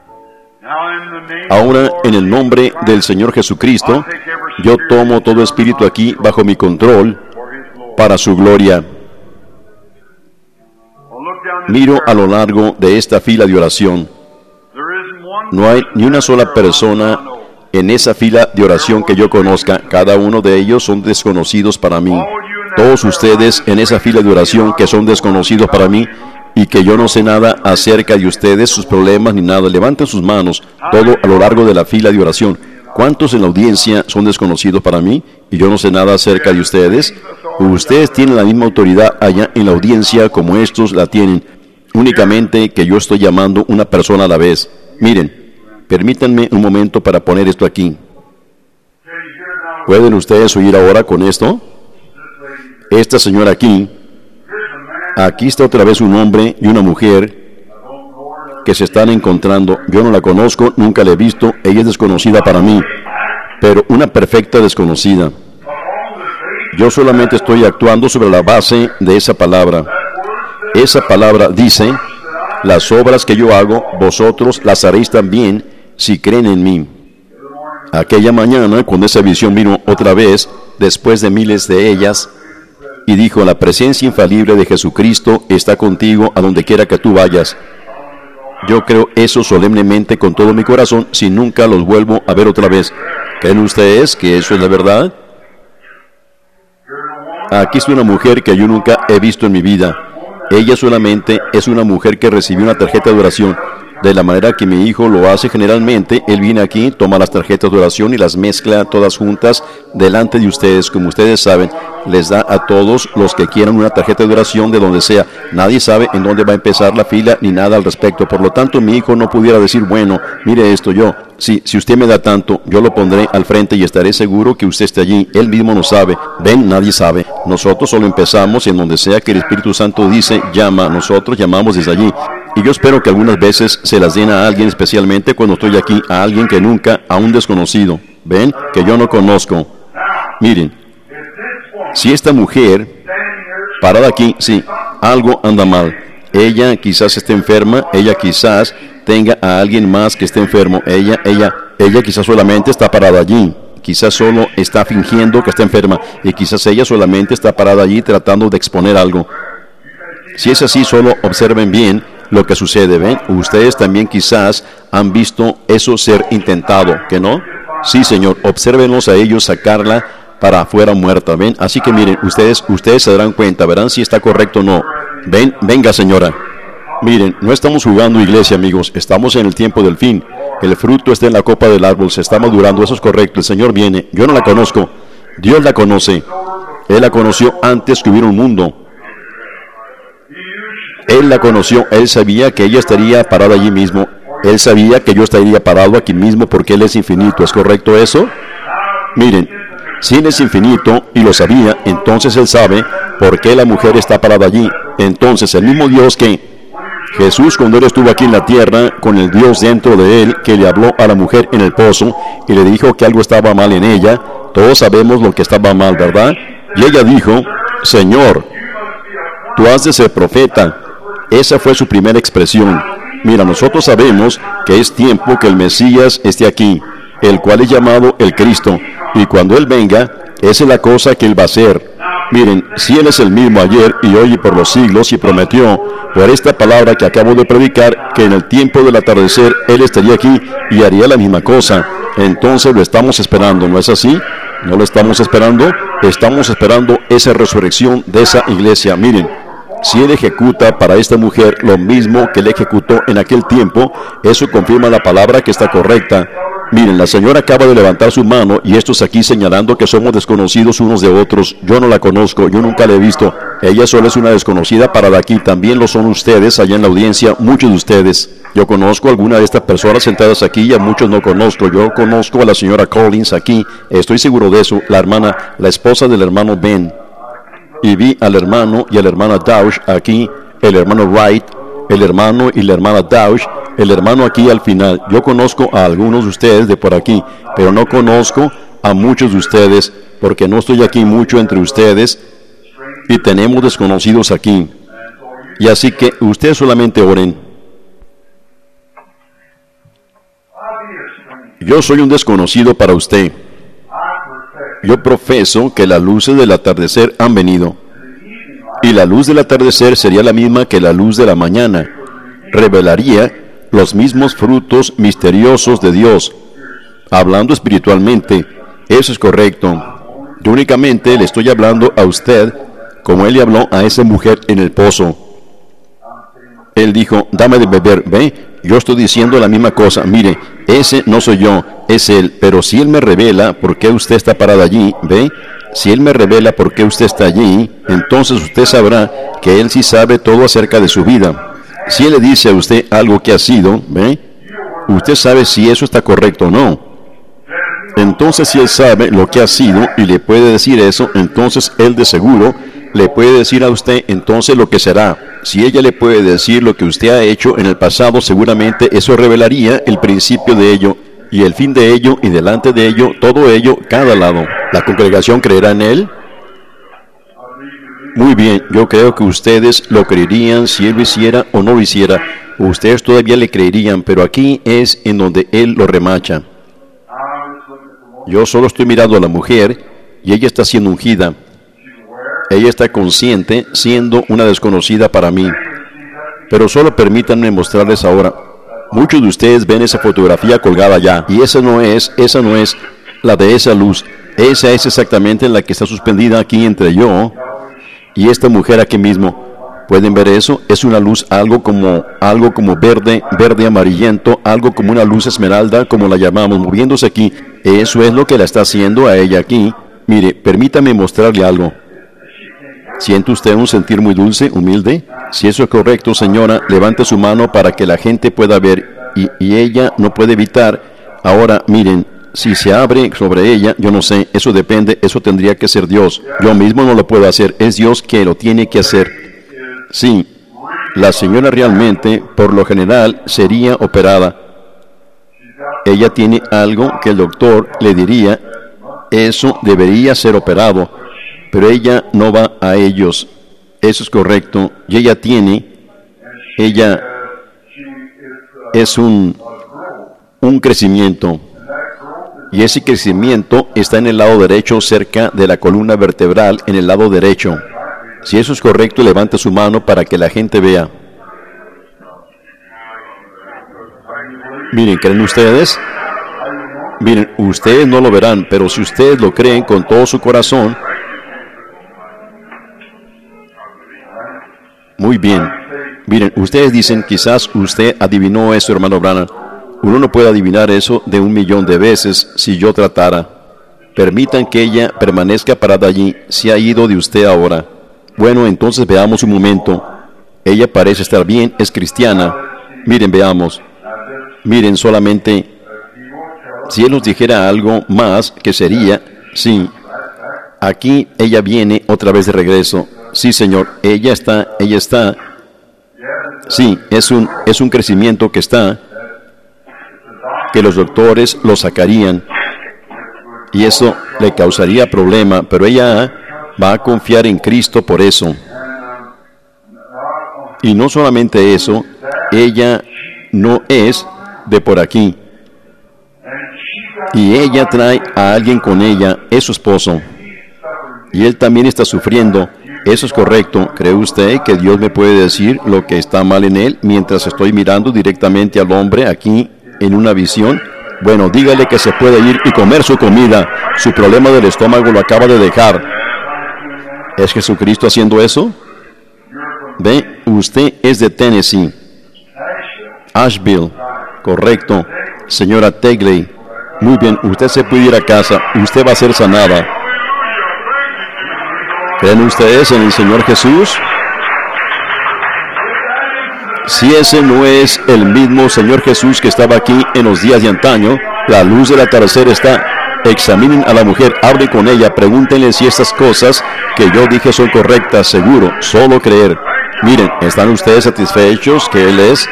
Ahora, en el nombre del Señor Jesucristo, yo tomo todo espíritu aquí bajo mi control para su gloria. Miro a lo largo de esta fila de oración. No hay ni una sola persona en esa fila de oración que yo conozca. Cada uno de ellos son desconocidos para mí. Todos ustedes en esa fila de oración que son desconocidos para mí y que yo no sé nada acerca de ustedes, sus problemas ni nada. Levanten sus manos, todo a lo largo de la fila de oración. ¿Cuántos en la audiencia son desconocidos para mí y yo no sé nada acerca de ustedes? Ustedes tienen la misma autoridad allá en la audiencia como estos la tienen. Únicamente que yo estoy llamando una persona a la vez. Miren, permítanme un momento para poner esto aquí. ¿Pueden ustedes oír ahora con esto? Esta señora aquí, aquí está otra vez un hombre y una mujer que se están encontrando. Yo no la conozco, nunca la he visto, ella es desconocida para mí, pero una perfecta desconocida. Yo solamente estoy actuando sobre la base de esa palabra. Esa palabra dice: las obras que yo hago, vosotros las haréis también si creen en mí. Aquella mañana, cuando esa visión vino otra vez, después de miles de ellas, y dijo: la presencia infalible de Jesucristo está contigo a donde quiera que tú vayas. Yo creo eso solemnemente con todo mi corazón, si nunca los vuelvo a ver otra vez. ¿Creen ustedes que eso es la verdad? Aquí está una mujer que yo nunca he visto en mi vida. Ella solamente es una mujer que recibió una tarjeta de oración. De la manera que mi hijo lo hace generalmente, él viene aquí, toma las tarjetas de oración y las mezcla todas juntas delante de ustedes. Como ustedes saben, les da a todos los que quieran una tarjeta de oración de donde sea. Nadie sabe en dónde va a empezar la fila ni nada al respecto. Por lo tanto, mi hijo no pudiera decir: bueno, mire esto, yo, sí, si usted me da tanto, yo lo pondré al frente y estaré seguro que usted esté allí. Él mismo no sabe. Ven, nadie sabe. Nosotros solo empezamos en donde sea que el Espíritu Santo dice: llama. Nosotros llamamos desde allí. Y yo espero que algunas veces se las den a alguien, especialmente cuando estoy aquí, a alguien que nunca, a un desconocido. ¿Ven? Que yo no conozco. Miren, si esta mujer, parada aquí, sí, algo anda mal. Ella quizás esté enferma, ella quizás tenga a alguien más que esté enfermo. Ella, ella, ella quizás solamente está parada allí. Quizás solo está fingiendo que está enferma. Y quizás ella solamente está parada allí tratando de exponer algo. Si es así, solo observen bien lo que sucede, ¿ven? Ustedes también quizás han visto eso ser intentado, ¿que no? Sí, Señor, obsérvenlos a ellos sacarla para afuera muerta, ¿ven? Así que miren, ustedes, ustedes se darán cuenta, verán si está correcto o no. Ven, venga, señora. Miren, no estamos jugando iglesia, amigos, estamos en el tiempo del fin. El fruto está en la copa del árbol, se está madurando, eso es correcto, el Señor viene. Yo no la conozco, Dios la conoce. Él la conoció antes que hubiera un mundo. Él la conoció, Él sabía que ella estaría parada allí mismo. Él sabía que yo estaría parado aquí mismo porque Él es infinito. ¿Es correcto eso? Miren, si Él es infinito y lo sabía, entonces Él sabe por qué la mujer está parada allí. Entonces el mismo Dios que Jesús, cuando Él estuvo aquí en la tierra, con el Dios dentro de Él, que le habló a la mujer en el pozo y le dijo que algo estaba mal en ella, todos sabemos lo que estaba mal, ¿verdad? Y ella dijo: Señor, tú has de ser profeta. Esa fue su primera expresión. Mira, nosotros sabemos que es tiempo que el Mesías esté aquí, el cual es llamado el Cristo, y cuando Él venga, esa es la cosa que Él va a hacer. Miren, si Él es el mismo ayer y hoy y por los siglos, y prometió por esta palabra que acabo de predicar, que en el tiempo del atardecer Él estaría aquí y haría la misma cosa, entonces lo estamos esperando, ¿no es así? ¿No lo estamos esperando? Estamos esperando esa resurrección de esa iglesia. Miren, si Él ejecuta para esta mujer lo mismo que Él ejecutó en aquel tiempo, eso confirma la palabra que está correcta. Miren, la señora acaba de levantar su mano y estos aquí señalando que somos desconocidos unos de otros. Yo no la conozco, yo nunca la he visto. Ella solo es una desconocida para de aquí. También lo son ustedes allá en la audiencia, muchos de ustedes. Yo conozco a alguna de estas personas sentadas aquí y a muchos no conozco. Yo conozco a la señora Collins aquí, estoy seguro de eso, la hermana, la esposa del hermano Ben. Y vi al hermano y a la hermana Dausch aquí, el hermano Wright, el hermano y la hermana Dausch, el hermano aquí al final. Yo conozco a algunos de ustedes de por aquí, pero no conozco a muchos de ustedes, porque no estoy aquí mucho entre ustedes y tenemos desconocidos aquí. Y así que ustedes solamente oren. Yo soy un desconocido para usted. Yo profeso que las luces del atardecer han venido. Y la luz del atardecer sería la misma que la luz de la mañana. Revelaría los mismos frutos misteriosos de Dios. Hablando espiritualmente, eso es correcto. Yo únicamente le estoy hablando a usted como él le habló a esa mujer en el pozo. Él dijo, dame de beber, ¿ve? Yo estoy diciendo la misma cosa. Mire, ese no soy yo, es él. Pero si él me revela por qué usted está parado allí, ¿ve? Si él me revela por qué usted está allí, entonces usted sabrá que él sí sabe todo acerca de su vida. Si él le dice a usted algo que ha sido, ¿ve? Usted sabe si eso está correcto o no. Entonces, si él sabe lo que ha sido y le puede decir eso, entonces él de seguro le puede decir a usted entonces lo que será. Si ella le puede decir lo que usted ha hecho en el pasado, seguramente eso revelaría el principio de ello, y el fin de ello, y delante de ello, todo ello, cada lado. ¿La congregación creerá en él? Muy bien, yo creo que ustedes lo creerían si él lo hiciera o no lo hiciera. Ustedes todavía le creerían, pero aquí es en donde él lo remacha. Yo solo estoy mirando a la mujer, y ella está siendo ungida. Ella está consciente, siendo una desconocida para mí. Pero solo permítanme mostrarles ahora. Muchos de ustedes ven esa fotografía colgada allá, y esa no es, esa no es la de esa luz. Esa es exactamente la que está suspendida aquí entre yo y esta mujer aquí mismo. ¿Pueden ver eso? Es una luz algo como, algo como verde, verde amarillento, algo como una luz esmeralda, como la llamamos, moviéndose aquí. Eso es lo que la está haciendo a ella aquí. Mire, permítame mostrarle algo. ¿Siente usted un sentir muy dulce, humilde? Si eso es correcto, señora, levante su mano para que la gente pueda ver. Y, y ella no puede evitar. Ahora, miren, si se abre sobre ella, yo no sé, eso depende, eso tendría que ser Dios. Yo mismo no lo puedo hacer, es Dios que lo tiene que hacer. Sí, la señora realmente, por lo general, sería operada. Ella tiene algo que el doctor le diría, eso debería ser operado, pero ella no va a ellos. Eso es correcto. Y ella tiene, ella es un, un crecimiento. Y ese crecimiento está en el lado derecho, cerca de la columna vertebral, en el lado derecho. Si eso es correcto, levante su mano para que la gente vea. Miren, ¿creen ustedes? Miren, ustedes no lo verán, pero si ustedes lo creen con todo su corazón, muy bien. Miren, ustedes dicen, quizás usted adivinó eso, hermano Branham. Uno no puede adivinar eso de un millón de veces si yo tratara. Permitan que ella permanezca parada allí. Se ha ido de usted ahora. Bueno, entonces veamos un momento. Ella parece estar bien, es cristiana. Miren, veamos. Miren, solamente, si él nos dijera algo más, que sería, sí, aquí ella viene otra vez de regreso. Sí, señor, ella está, ella está, sí, es un, es un crecimiento que está, que los doctores lo sacarían, y eso le causaría problema, pero ella va a confiar en Cristo por eso. Y no solamente eso, ella no es de por aquí. Y ella trae a alguien con ella, es su esposo. Y él también está sufriendo. Eso es correcto. ¿Cree usted que Dios me puede decir lo que está mal en él mientras estoy mirando directamente al hombre aquí en una visión? Bueno, dígale que se puede ir y comer su comida. Su problema del estómago lo acaba de dejar. ¿Es Jesucristo haciendo eso? Ve, usted es de Tennessee. Asheville. Correcto. Señora Tegley. Muy bien, usted se puede ir a casa. Usted va a ser sanada. ¿Creen ustedes en el Señor Jesús? Si ese no es el mismo Señor Jesús que estaba aquí en los días de antaño, la luz del atardecer está. Examinen a la mujer, hablen con ella, pregúntenle si estas cosas que yo dije son correctas, seguro, solo creer. Miren, ¿están ustedes satisfechos que Él es?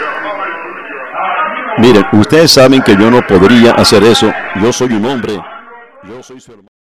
Miren, ustedes saben que yo no podría hacer eso. Yo soy un hombre. Yo soy su hermano.